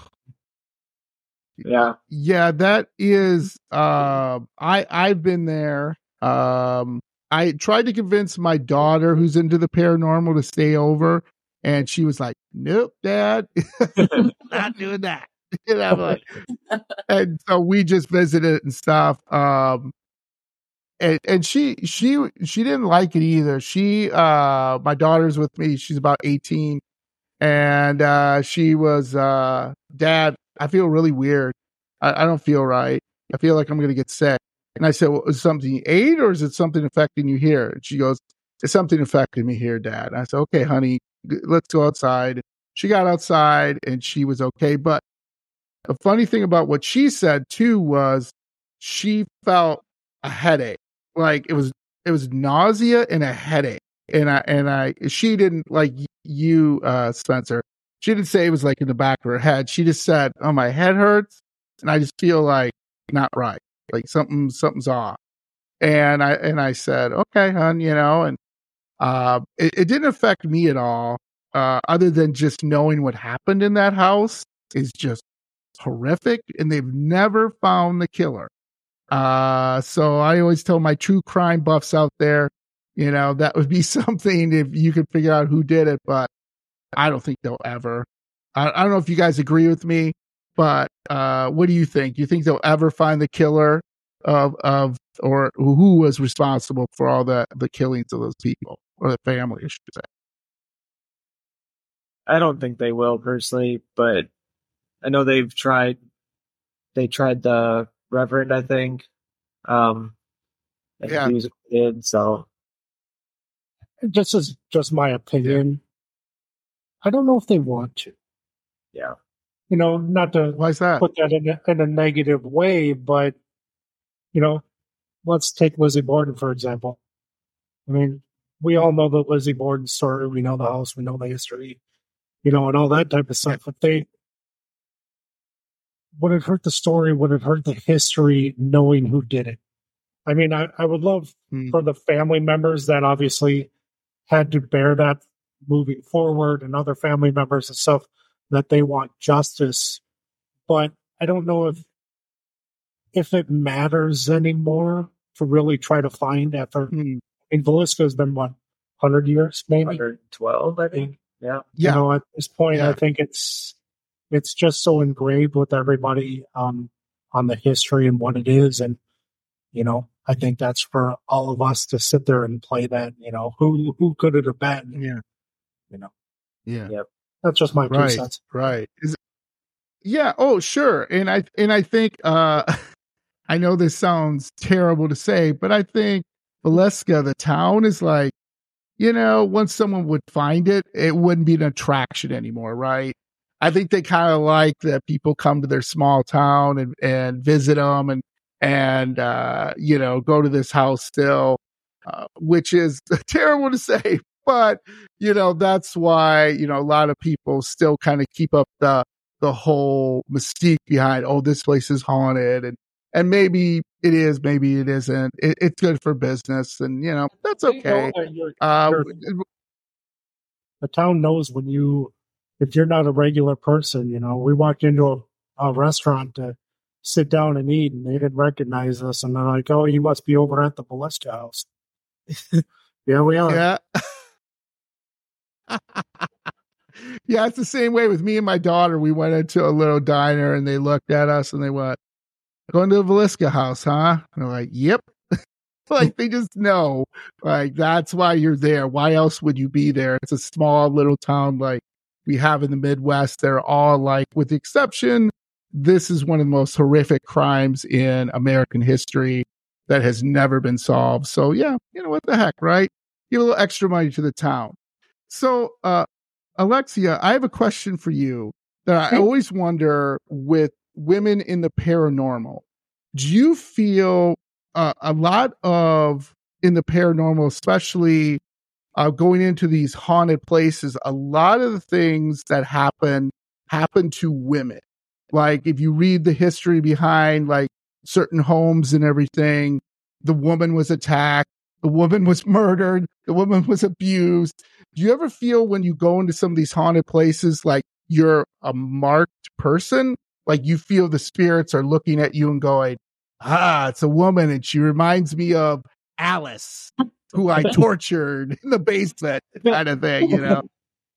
yeah. Yeah, that is uh I I've been there. Um I tried to convince my daughter who's into the paranormal to stay over, and she was like, "Nope, Dad. Not doing that." And I'm like, and so we just visited and stuff. Um and, and she she she didn't like it either. She uh my daughter's with me, she's about eighteen, and uh she was uh Dad, I feel really weird. I, I don't feel right. I feel like I'm gonna get sick. And I said, well, is it something you ate or is it something affecting you here? And she goes, it's something affecting me here, Dad. And I said, okay, honey, g- let's go outside. She got outside and she was okay. But the funny thing about what she said too was she felt a headache. Like it was it was nausea and a headache. And I and I she didn't like you, uh, Spencer. She didn't say it was like in the back of her head. She just said, oh, my head hurts and I just feel like not right. Like something something's off. And I and I said, okay, hon, you know, and uh it, it didn't affect me at all, uh, other than just knowing what happened in that house is just horrific, and they've never found the killer. Uh so I always tell my true crime buffs out there, you know, that would be something if you could figure out who did it, but I don't think they'll ever. I, I don't know if you guys agree with me, but uh, what do you think? Do you think they'll ever find the killer of of or who was responsible for all the the killings of those people or the family, I should say? I don't think they will personally, but I know they've tried. They tried the Reverend, I think. Um, I think Yeah. he was a kid, so Just as just my opinion, I don't know if they want to. yeah. You know, not to Why is that? put that in a, in a negative way, but you know, let's take Lizzie Borden for example. I mean, we all know the Lizzie Borden story. We know the house. We know the history. You know, and all that type of stuff. But they would it hurt the story? Would it hurt the history knowing who did it? I mean, I, I would love Hmm. for the family members that obviously had to bear that moving forward and other family members and stuff that they want justice. But I don't know if if it matters anymore to really try to find after. Hmm. I mean, Villisca has been, what, one hundred years, maybe? one hundred twelve, I think. Yeah. Yeah. You know, at this point, Yeah. I think it's it's just so engraved with everybody um, on the history and what it is. And, you know, I think that's for all of us to sit there and play that, you know, who who could it have been? Yeah. You know, Yeah. Yep. that's just my two Right. cents. Right. Is, yeah. Oh, sure. And I and I think uh, I know this sounds terrible to say, but I think Villisca, the town, is like, you know, once someone would find it, it wouldn't be an attraction anymore, right? I think they kind of like that people come to their small town and, and visit them and, and, uh, you know, go to this house still, uh, which is terrible to say, but, you know, that's why, you know, a lot of people still kind of keep up the, the whole mystique behind, oh, this place is haunted. And, and maybe it is, maybe it isn't. It, it's good for business and, you know, that's You know okay. that you're- Uh, you're- the town knows when you, if you're not a regular person, you know, we walked into a, a restaurant to sit down and eat and they didn't recognize us. And they're like, oh, you must be over at the Villisca house. Yeah, we are. yeah. Yeah, it's the same way with me and my daughter. We went into a little diner and they looked at us and they went, going to the Villisca house, huh? And we're like, yep. Like they just know, like that's why you're there. Why else would you be there? It's a small little town like we have in the Midwest. They're all like, with the exception, this is one of the most horrific crimes in American history that has never been solved. So yeah, you know what the heck, right? Give a little extra money to the town. So, uh, Alexia, I have a question for you that I Okay. always wonder with women in the paranormal. Do you feel uh, a lot of in the paranormal, especially uh, going into these haunted places, a lot of the things that happen happen to women? Like if you read the history behind like certain homes and everything, the woman was attacked, the woman was murdered, the woman was abused. Do you ever feel when you go into some of these haunted places like you're a marked person? Like you feel the spirits are looking at you and going, ah, it's a woman and she reminds me of Alice, who I tortured in the basement, kind of thing, you know?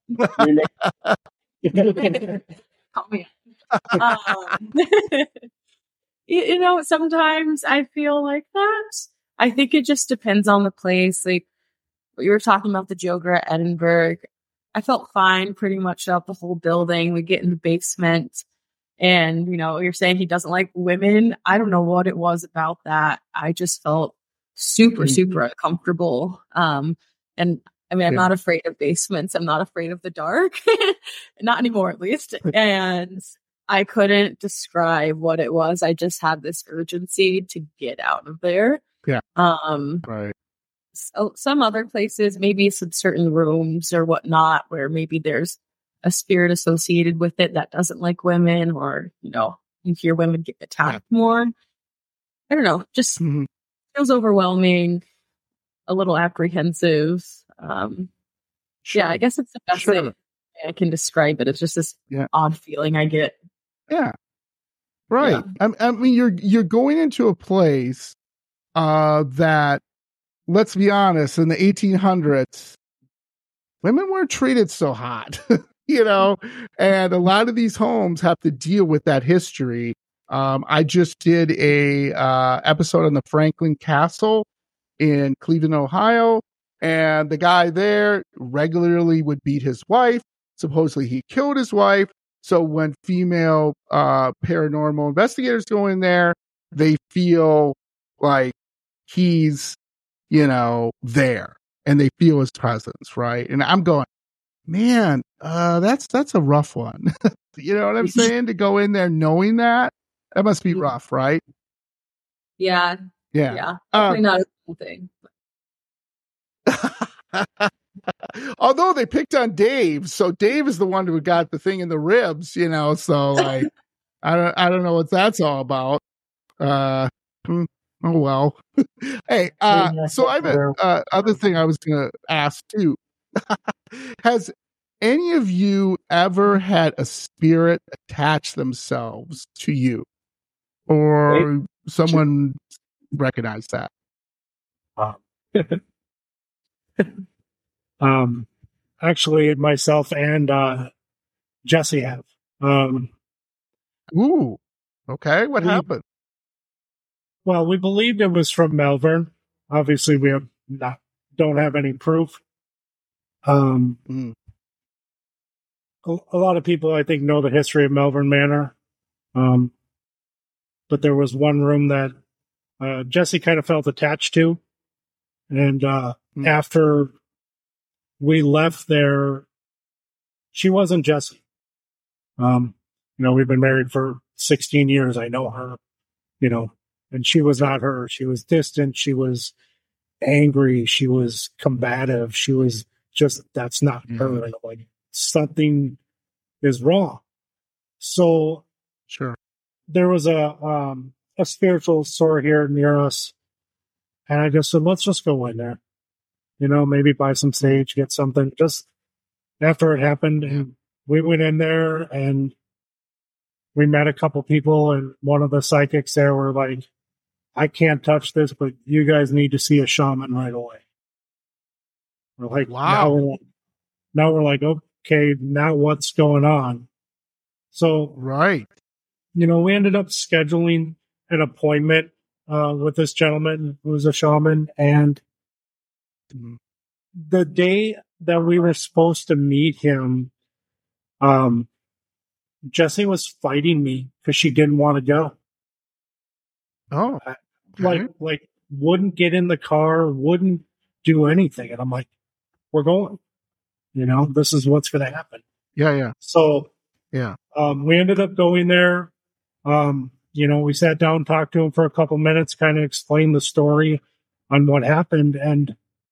Oh, yeah. um, you, you know, sometimes I feel like that. I think it just depends on the place. Like what you were talking about, the Joker at Edinburgh. I felt fine pretty much throughout the whole building. We get in the basement and, you know, you're saying he doesn't like women. I don't know what it was about that. I just felt super, Mhm. super uncomfortable. Um, and I mean, I'm Yeah. not afraid of basements. I'm not afraid of the dark. Not anymore, at least. And I couldn't describe what it was. I just had this urgency to get out of there. Yeah. Um, Right. so some other places, maybe some certain rooms or whatnot, where maybe there's a spirit associated with it that doesn't like women, or, you know, you hear women get attacked more. I don't know. Just Mhm. feels overwhelming, a little apprehensive. Um, Sure. Yeah, I guess it's the best Sure. way I can describe it. It's just this Yeah. odd feeling I get. Yeah. Right. I, I mean, you're you're going into a place uh, that, let's be honest, in the eighteen hundreds, women weren't treated so hot, you know, and a lot of these homes have to deal with that history. Um, I just did a uh, episode on the Franklin Castle in Cleveland, Ohio, and the guy there regularly would beat his wife. Supposedly he killed his wife. So when female uh, paranormal investigators go in there, they feel like he's, you know, there and they feel his presence, right? And I'm going, man, uh, that's that's a rough one. You know what I'm saying? To go in there knowing that, that must be rough, right? Yeah, Yeah. yeah. Um, Definitely not a cool thing. Although they picked on Dave, so Dave is the one who got the thing in the ribs, you know. So like, I don't, I don't know what that's all about. Uh, hmm. Oh, well. Hey, uh, so I have a uh, other thing I was going to ask too. Has any of you ever had a spirit attach themselves to you, or someone recognize that? um, actually, myself and uh, Jesse have. Um, Ooh, okay. What we, happened? Well, we believed it was from Melbourne. Obviously, we have not don't have any proof. Um, mm. a, a lot of people, I think, know the history of Melbourne Manor. Um, but there was one room that uh, Jesse kind of felt attached to. And uh, mm. after we left there, she wasn't Jesse. Um, you know, we've been married for sixteen years. I know her, you know, and she was not her. She was distant. She was angry. She was combative. She was just, that's not mm. her. Like, something is wrong. So sure, there was a um, a spiritual store here near us, and I just said, let's just go in there. You know, maybe buy some sage, get something. Just after it happened, and we went in there and we met a couple people, and one of the psychics there were like, I can't touch this, but you guys need to see a shaman right away. We're like, wow. Now we're like, now we're like, okay, now what's going on? So, right. You know, we ended up scheduling an appointment uh, with this gentleman who was a shaman. And mm-hmm. the day that we were supposed to meet him, um, Jessie was fighting me because she didn't want to go. Oh, okay. like, like wouldn't get in the car, wouldn't do anything. And I'm like, we're going, you know, this is what's going to happen. Yeah. Yeah. So, yeah, um, we ended up going there. Um, you know, we sat down, talked to him for a couple minutes, kind of explained the story on what happened. And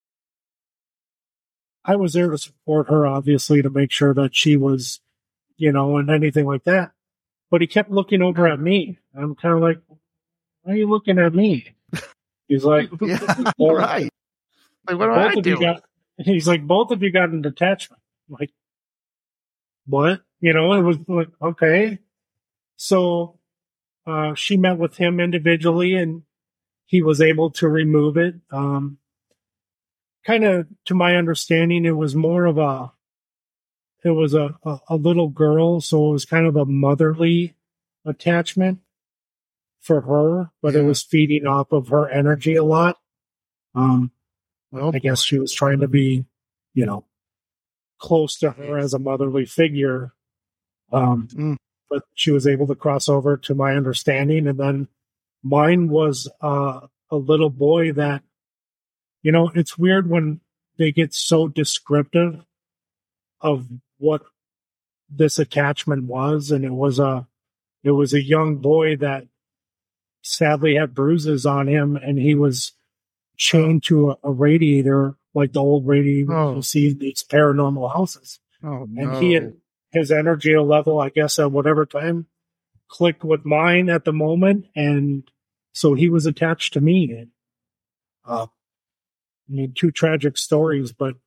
I was there to support her, obviously, to make sure that she was, you know, and anything like that. But he kept looking over at me. I'm kind of like, why are you looking at me? He's like, yeah, all right. Like, what do I do? Got, he's like, both of you got an attachment. I'm like, what? You know, it was like, okay. So uh, she met with him individually, and he was able to remove it. Um, kind of, to my understanding, it was more of a, it was a, a, a little girl, so it was kind of a motherly attachment for her, but yeah. It was feeding off of her energy a lot. Um, well, I guess she was trying to be, you know, close to her as a motherly figure. Um, mm. But she was able to cross over, to my understanding. And then mine was uh, a little boy that, you know, it's weird when they get so descriptive of what this attachment was. And it was a, it was a young boy that sadly had bruises on him, and he was chained to a, a radiator, like the old radiator oh. you see in these paranormal houses. Oh, no. And he had his energy level, I guess, at whatever time clicked with mine at the moment. And so he was attached to me. And, uh, I mean, two tragic stories, but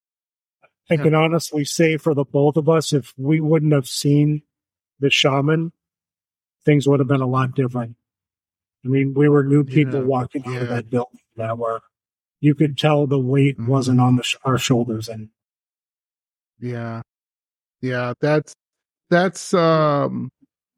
I yeah. can honestly say for the both of us, if we wouldn't have seen the shaman, things would have been a lot different. I mean, we were new people yeah. walking out yeah. of that building that were, you could tell the weight mm-hmm. wasn't on the sh- our shoulders. And yeah, yeah, that's, that's, um,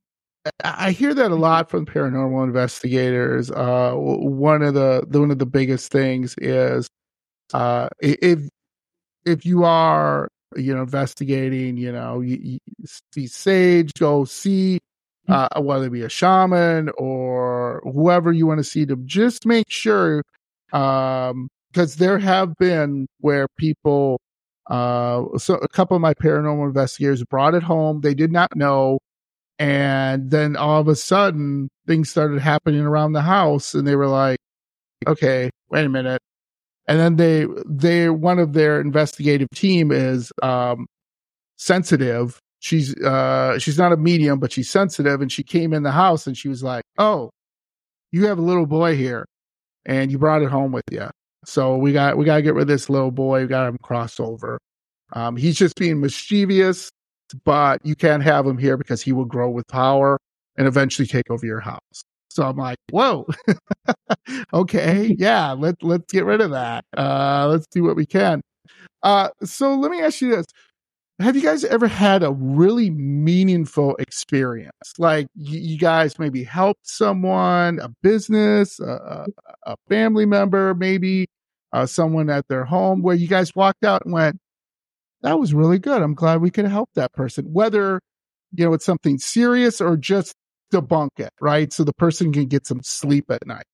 I hear that a lot from paranormal investigators. Uh, one of the, one of the biggest things is, uh, if, if you are, you know, investigating, you know, you, you see sage, go see, uh, whether it be a shaman or whoever you want to see, to just make sure, um, because there have been where people, uh, so a couple of my paranormal investigators brought it home. They did not know. And then all of a sudden things started happening around the house, and they were like, okay, wait a minute. And then they, they, one of their investigative team is, um, sensitive. She's, uh, she's not a medium, but she's sensitive. And she came in the house and she was like, oh, you have a little boy here. and you brought it home with you. So we got we got to get rid of this little boy. We got him cross over. Um, he's just being mischievous, but you can't have him here because he will grow with power and eventually take over your house. So I'm like, whoa, okay, yeah, let let's get rid of that. Uh, let's do what we can. Uh, so let me ask you this. Have you guys ever had a really meaningful experience? Like you, you guys maybe helped someone, a business, a, a family member, maybe uh, someone at their home where you guys walked out and went, that was really good. I'm glad we could help that person, whether, you know, it's something serious or just debunk it, right? So the person can get some sleep at night.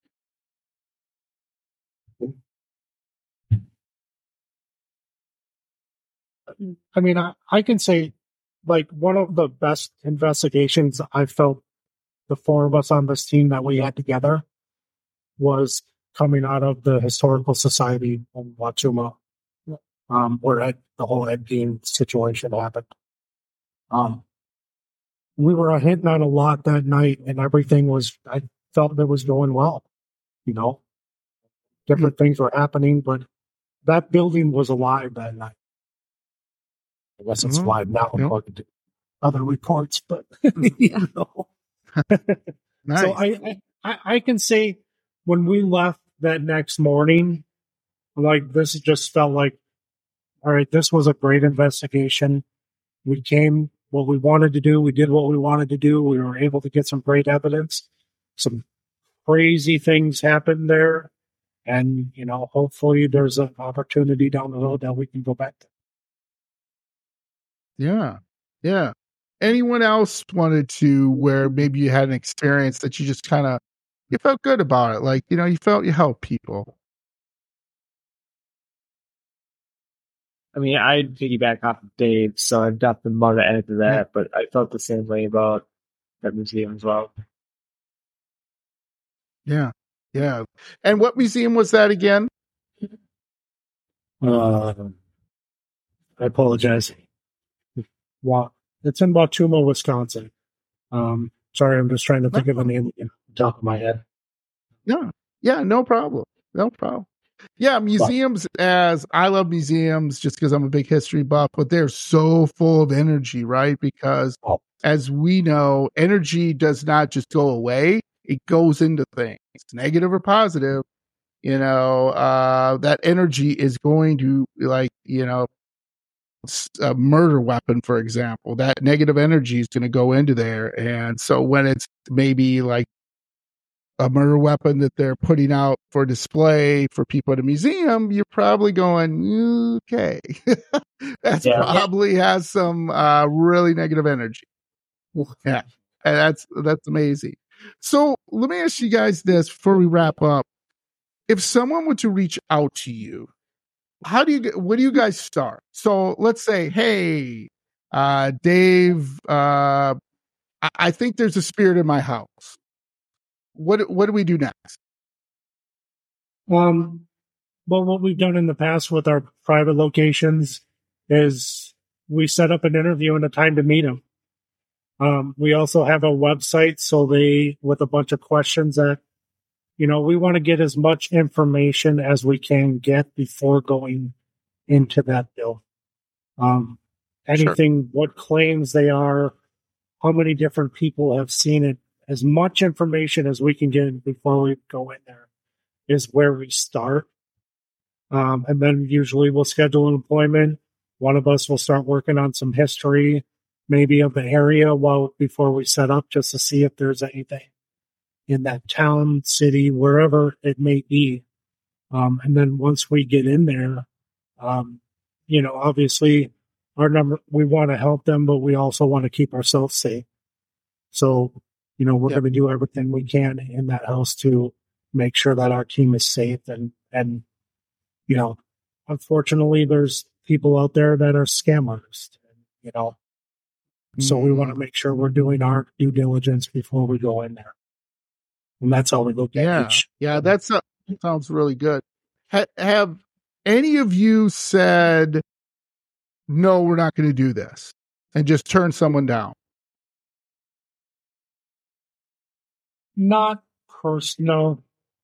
I mean, I, I can say, like, one of the best investigations I felt the four of us on this team that we had together was coming out of the Historical Society in Wachuma, um, where Ed, the whole Ed Gein situation happened. Um, we were hitting on a lot that night, and everything was, I felt that was going well. You know, different mm-hmm. things were happening, but that building was alive that night. I guess it's mm-hmm. live now, yep. according to other reports, but you know. Nice. So I, I, I can say when we left that next morning, like this just felt like, all right, this was a great investigation. We came what we wanted to do. We did what we wanted to do. We were able to get some great evidence. Some crazy things happened there. And, you know, hopefully there's an opportunity down the road that we can go back to. Yeah. Yeah. Anyone else wanted to where maybe you had an experience that you just kind of, you felt good about it? Like, you know, you felt you helped people. I mean, I'd piggyback off of Dave, so I've got the more to add to that, yeah. but I felt the same way about that museum as well. Yeah. Yeah. And what museum was that again? Uh, I apologize. Wow. It's in Wachuma, Wisconsin. Um, sorry, I'm just trying to think oh. of the name on the top of my head. No. Yeah, no problem. No problem. Yeah, museums, as I love museums just because I'm a big history buff, but they're so full of energy, right? Because oh. as we know, energy does not just go away. It goes into things, negative or positive. You know, uh, that energy is going to, like, you know, a murder weapon, for example, that negative energy is going to go into there. And so when it's maybe like a murder weapon that they're putting out for display for people at a museum, you're probably going, okay, that's yeah. probably has some uh, really negative energy. Yeah. And that's, that's amazing. So let me ask you guys this before we wrap up. If someone were to reach out to you, how do you, where do you guys start? So let's say, hey, uh, Dave, uh, I, I think there's a spirit in my house. What, what do we do next? Um, well, what we've done in the past with our private locations is we set up an interview and a time to meet them. Um, we also have a website, so they, with a bunch of questions that, you know, we want to get as much information as we can get before going into that bill. Um, anything, sure. what claims they are, how many different people have seen it, as much information as we can get before we go in there is where we start. Um, and then usually we'll schedule an appointment. One of us will start working on some history, maybe of the area while before we set up, just to see if there's anything in that town, city, wherever it may be. Um, and then once we get in there, um, you know, obviously our number, we want to help them, but we also want to keep ourselves safe. So, you know, we're yep. going to do everything we can in that house to make sure that our team is safe. And, and, you know, unfortunately there's people out there that are scammers, you know, mm. so we want to make sure we're doing our due diligence before we go in there. And that's how we look at yeah. each. Yeah, that's a, sounds really good. Ha- have any of you said, no, we're not going to do this, and just turn someone down? Not personal.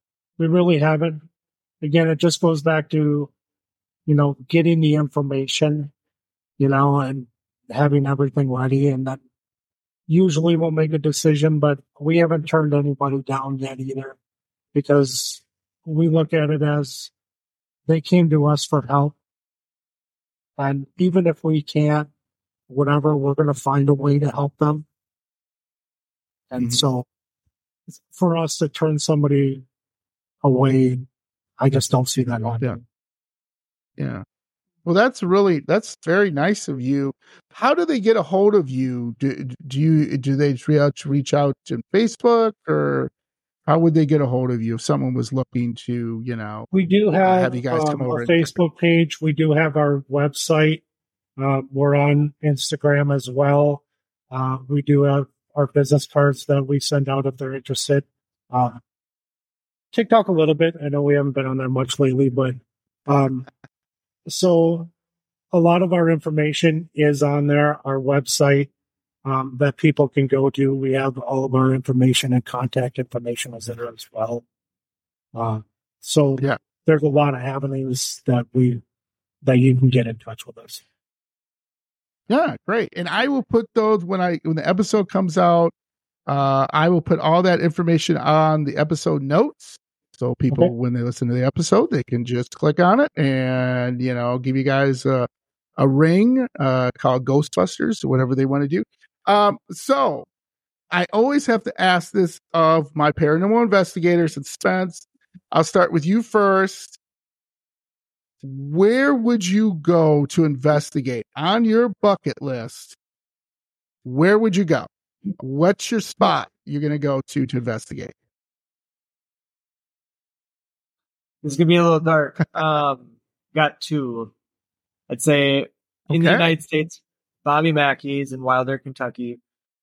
we really haven't. Again, it just goes back to, you know, getting the information, you know, and having everything ready. And then usually we'll make a decision, but we haven't turned anybody down yet either, because we look at it as they came to us for help. And even if we can't, whatever, we're going to find a way to help them. And Mhm. so for us to turn somebody away, I just don't see that happening. Yeah. Well, that's really, that's very nice of you. How do they get a hold of you? Do, do you, do they reach out, reach out to Facebook, or how would they get a hold of you if someone was looking to, you know, We do uh, have, have you guys come um, over a and- Facebook page. We do have our website. Uh, we're on Instagram as well. Uh, we do have our business cards that we send out if they're interested. Uh, TikTok a little bit. I know we haven't been on there much lately, but um, so a lot of our information is on there, our website um, that people can go to. We have all of our information and contact information is there as well. Uh, so Yeah. there's a lot of avenues that we that you can get in touch with us. Yeah, great. And I will put those when I when the episode comes out. Uh, I will put all that information on the episode notes, so people, Okay. when they listen to the episode, they can just click on it, and you know, give you guys a a ring uh, called Ghostbusters or whatever they want to do. Um, so I always have to ask this of my paranormal investigators. And Spence, I'll start with you first. Where would you go to investigate on your bucket list? Where would you go? What's your spot you're going to go to to investigate? This is gonna be a little dark. Um, got two. I'd say in the Okay. United States, Bobby Mackey's in Wilder, Kentucky,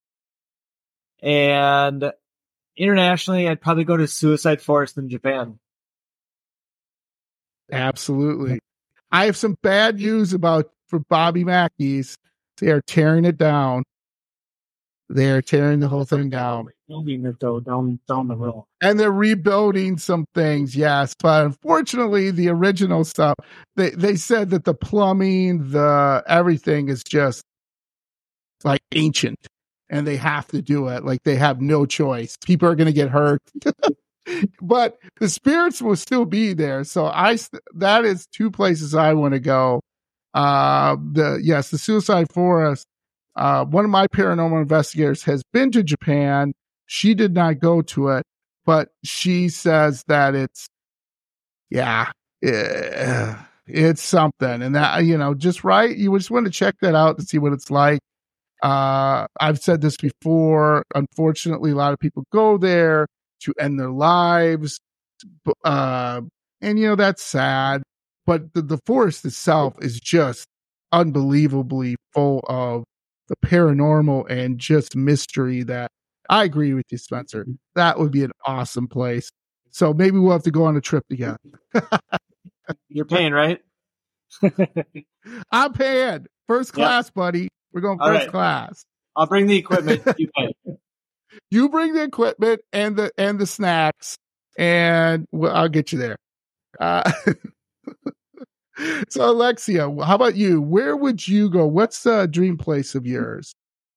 and internationally, I'd probably go to Suicide Forest in Japan. Absolutely. I have some bad news about for Bobby Mackey's. They are tearing it down. They are tearing the whole thing down. Building it though down down the road. And they're rebuilding some things, yes. But unfortunately, the original stuff, they, they said that the plumbing, the everything is just like ancient. And they have to do it. Like they have no choice. People are going to get hurt. But the spirits will still be there. So I, that is two places I want to go. Uh, the, yes, the Suicide Forest. Uh, one of my paranormal investigators has been to Japan. She did not go to it, but she says that it's, yeah, eh, it's something. And that, you know, just right. You just want to check that out to see what it's like. Uh, I've said this before. Unfortunately, a lot of people go there to end their lives. Uh, and, you know, that's sad. But the, the forest itself is just unbelievably full of the paranormal and just mystery that I agree with you, Spencer. That would be an awesome place. So maybe we'll have to go on a trip together. You're paying, right? I'm paying first class, yep. buddy. We're going All first right. class. I'll bring the equipment. You pay. You bring the equipment and the and the snacks, and we'll, I'll get you there. Uh, so, Alexia, how about you? Where would you go? What's the dream place of yours?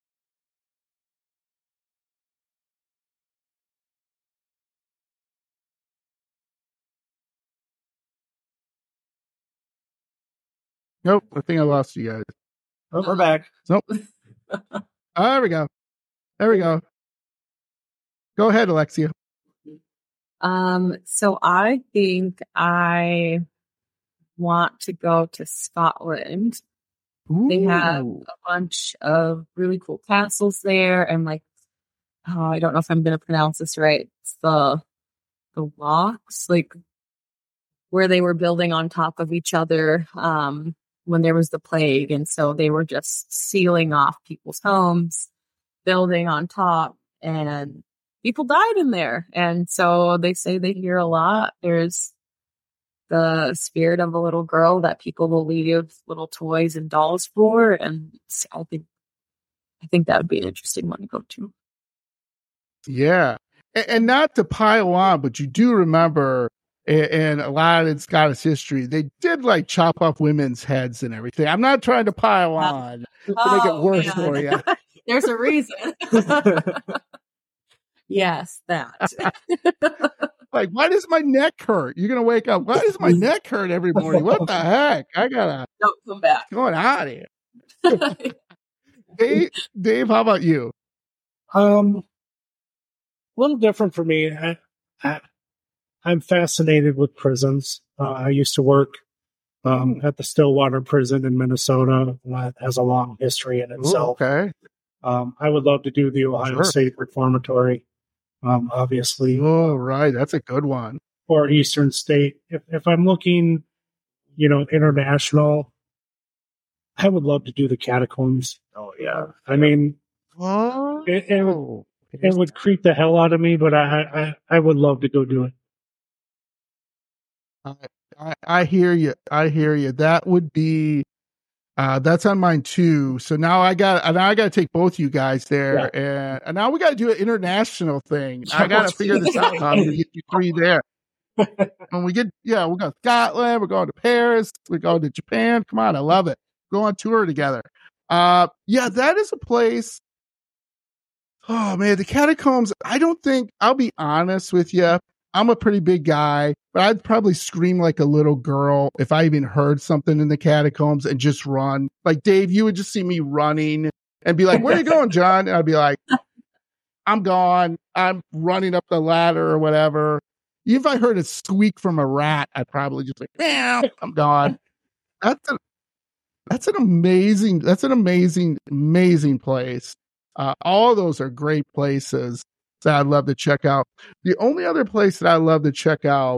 Nope, I think I lost you guys. Oh, we're back. Nope. Oh, there we go. There we go. Go ahead, Alexia. Um, so I think I want to go to Scotland. Ooh. They have a bunch of really cool castles there, and like, oh, I don't know if I'm going to pronounce this right. It's the the locks, like where they were building on top of each other um, when there was the plague, and so they were just sealing off people's homes, building on top, and people died in there. And so they say they hear a lot. There's the spirit of a little girl that people will leave little toys and dolls for. And I think, I think that would be an interesting one to go to. Yeah. and, and not to pile on, but you do remember in, in a lot of Scottish history, they did like chop off women's heads and everything. I'm not trying to pile on to oh, make it worse man. for you. There's a reason. Yes, that. Like, why does my neck hurt? You're gonna wake up. Why does my neck hurt every morning? What the heck? I gotta Don't come back. What's going on here? Dave, Dave, how about you? Um, a little different for me. I, I, I'm fascinated with prisons. Uh, I used to work um, at the Stillwater prison in Minnesota. That has a long history in itself. Ooh, okay. Um, I would love to do the Ohio Sure. State Reformatory, um, obviously, Oh, right. That's a good one. or Eastern State. If, if I'm looking, you know, international, I would love to do the catacombs. Oh yeah. I mean, Oh, it, it, would, it would creep the hell out of me, but I, I, I would love to go do it. I, I, I hear you. I hear you. That would be, uh, that's on mine too. So now I got, now I got to take both you guys there, and, and now we got to do an international thing. I got to figure this out. How to get you three there. When we get, yeah, we're going to Scotland. We're going to Paris. We're going to Japan. Come on, I love it. Go on tour together. Uh, yeah, that is a place. Oh man, the catacombs. I don't think, I'll be honest with you. I'm a pretty big guy, but I'd probably scream like a little girl if I even heard something in the catacombs and just run. Like Dave, you would just see me running and be like, "Where are you going, John?" And I'd be like, "I'm gone. I'm running up the ladder or whatever." Even if I heard a squeak from a rat, I'd probably just like, "Yeah, I'm gone." That's a, that's an amazing, that's an amazing, amazing place. Uh, all those are great places that I'd love to check out. The only other place that I love to check out,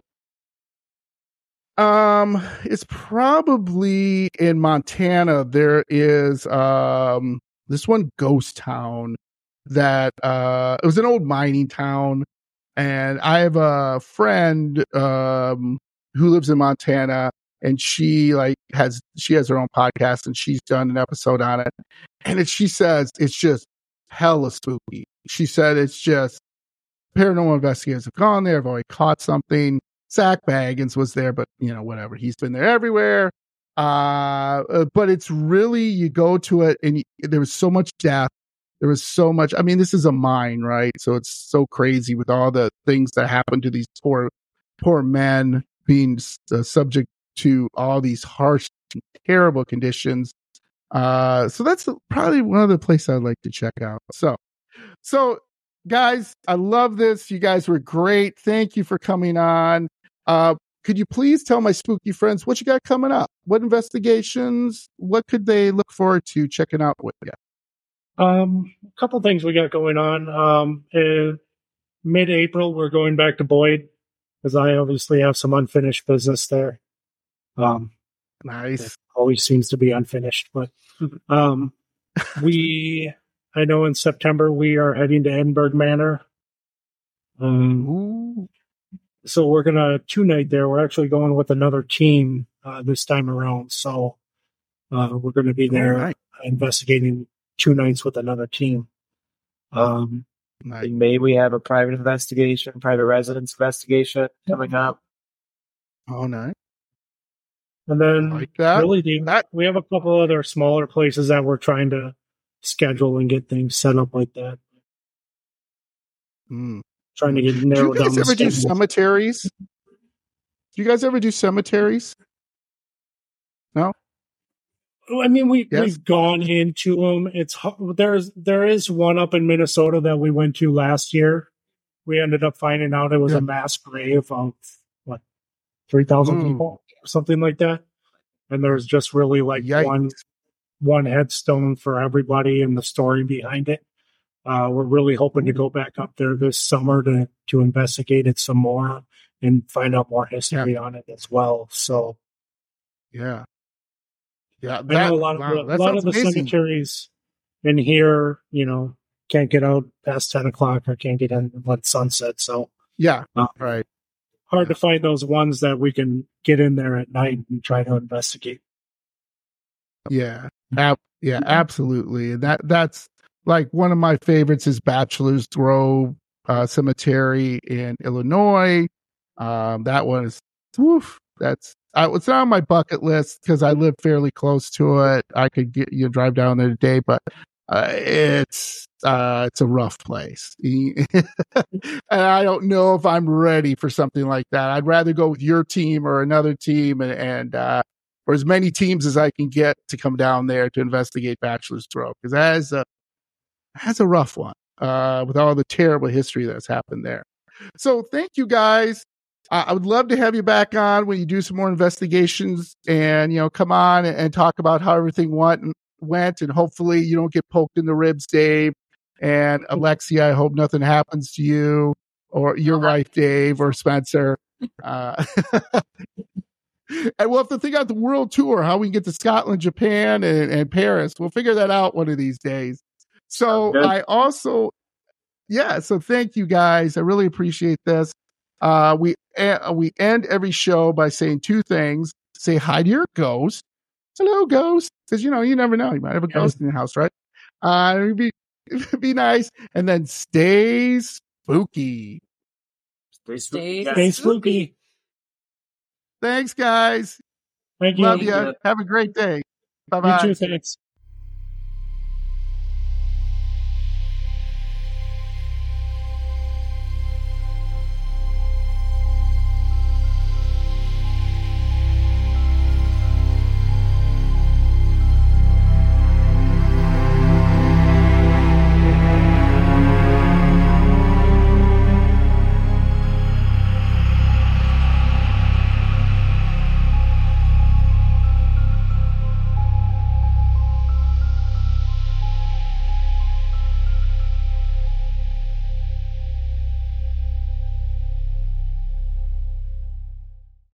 um, is probably in Montana. There is um this one ghost town that uh it was an old mining town, and I have a friend um who lives in Montana, and she like has she has her own podcast, and she's done an episode on it, and it, she says it's just hella spooky. She said it's just paranormal investigators have gone there, have already caught something. Zach Baggins was there, but you know, whatever. He's been there everywhere. Uh, uh, but it's really, you go to it and you, there was so much death. There was so much. I mean, this is a mine, right? So it's so crazy with all the things that happen to these poor, poor men being uh, subject to all these harsh, terrible conditions. Uh, so that's probably one of the places I'd like to check out. So, so guys, I love this. You guys were great. Thank you for coming on. Uh, could you please tell my spooky friends what you got coming up? What investigations? What could they look forward to checking out with you? Um, a couple things we got going on. Um, in mid-April, we're going back to Boyd because I obviously have some unfinished business there. Um, Nice. it always seems to be unfinished, but um, we, I know in September we are heading to Edinburgh Manor. Um, Ooh. so we're gonna two night there. We're actually going with another team uh, this time around. So uh, we're going to be there Oh, nice. investigating two nights with another team. Um, Nice. In May, we have a private investigation, private residence investigation coming up. Oh, nice. and then Like that. really, the, That- we have a couple other smaller places that we're trying to schedule and get things set up like that. Mm. Trying to get Do narrowed you down guys the ever do schedule. cemeteries? Do you guys ever do cemeteries? No? I mean, we Yes. we've gone into them. It's hu- there's there is one up in Minnesota that we went to last year. We ended up finding out it was Yeah. a mass grave of what three thousand Mm. people, or something like that. And there's just really like Yikes. one one headstone for everybody and the story behind it. Uh, we're really hoping to go back up there this summer to to investigate it some more and find out more history on it as well. So Yeah. Yeah. I That, know a lot of wow, the, that a lot of sounds the amazing. cemeteries in here, you know, can't get out past ten o'clock or can't get in when sunset. So Yeah. uh, Right. hard to find those ones that we can get in there at night and try to investigate. Yeah. Ab- yeah, absolutely. And that that's like one of my favorites is Bachelor's Grove. uh, Cemetery in Illinois. Um, that was, woof, that's, I, it's not on my bucket list because I live fairly close to it. I could get you know, drive down there today, but uh, it's uh, it's a rough place, and I don't know if I'm ready for something like that. I'd rather go with your team or another team, and, and uh, or as many teams as I can get to come down there to investigate Bachelor's Throat, because that is a that's a rough one uh, with all the terrible history that's happened there. So thank you guys. I would love to have you back on when you do some more investigations and, you know, come on and, and talk about how everything went and, went. And hopefully you don't get poked in the ribs, Dave. And Alexia, I hope nothing happens to you or your wife, Dave, or Spencer. Uh, and we'll have to figure out the world tour, how we can get to Scotland, Japan, and, and Paris. We'll figure that out one of these days. So I also, yeah, so thank you guys. I really appreciate this. Uh, we uh, we end every show by saying two things. Say hi to your ghost. Hello, ghost. Because, you know, you never know. You might have a ghost in your house, right? Uh, be, be nice. And then stay spooky. Stay Stay, spooky. Stay spooky. Thanks, guys. Thank you. Love you. Have a great day. Bye-bye. You too. Thanks.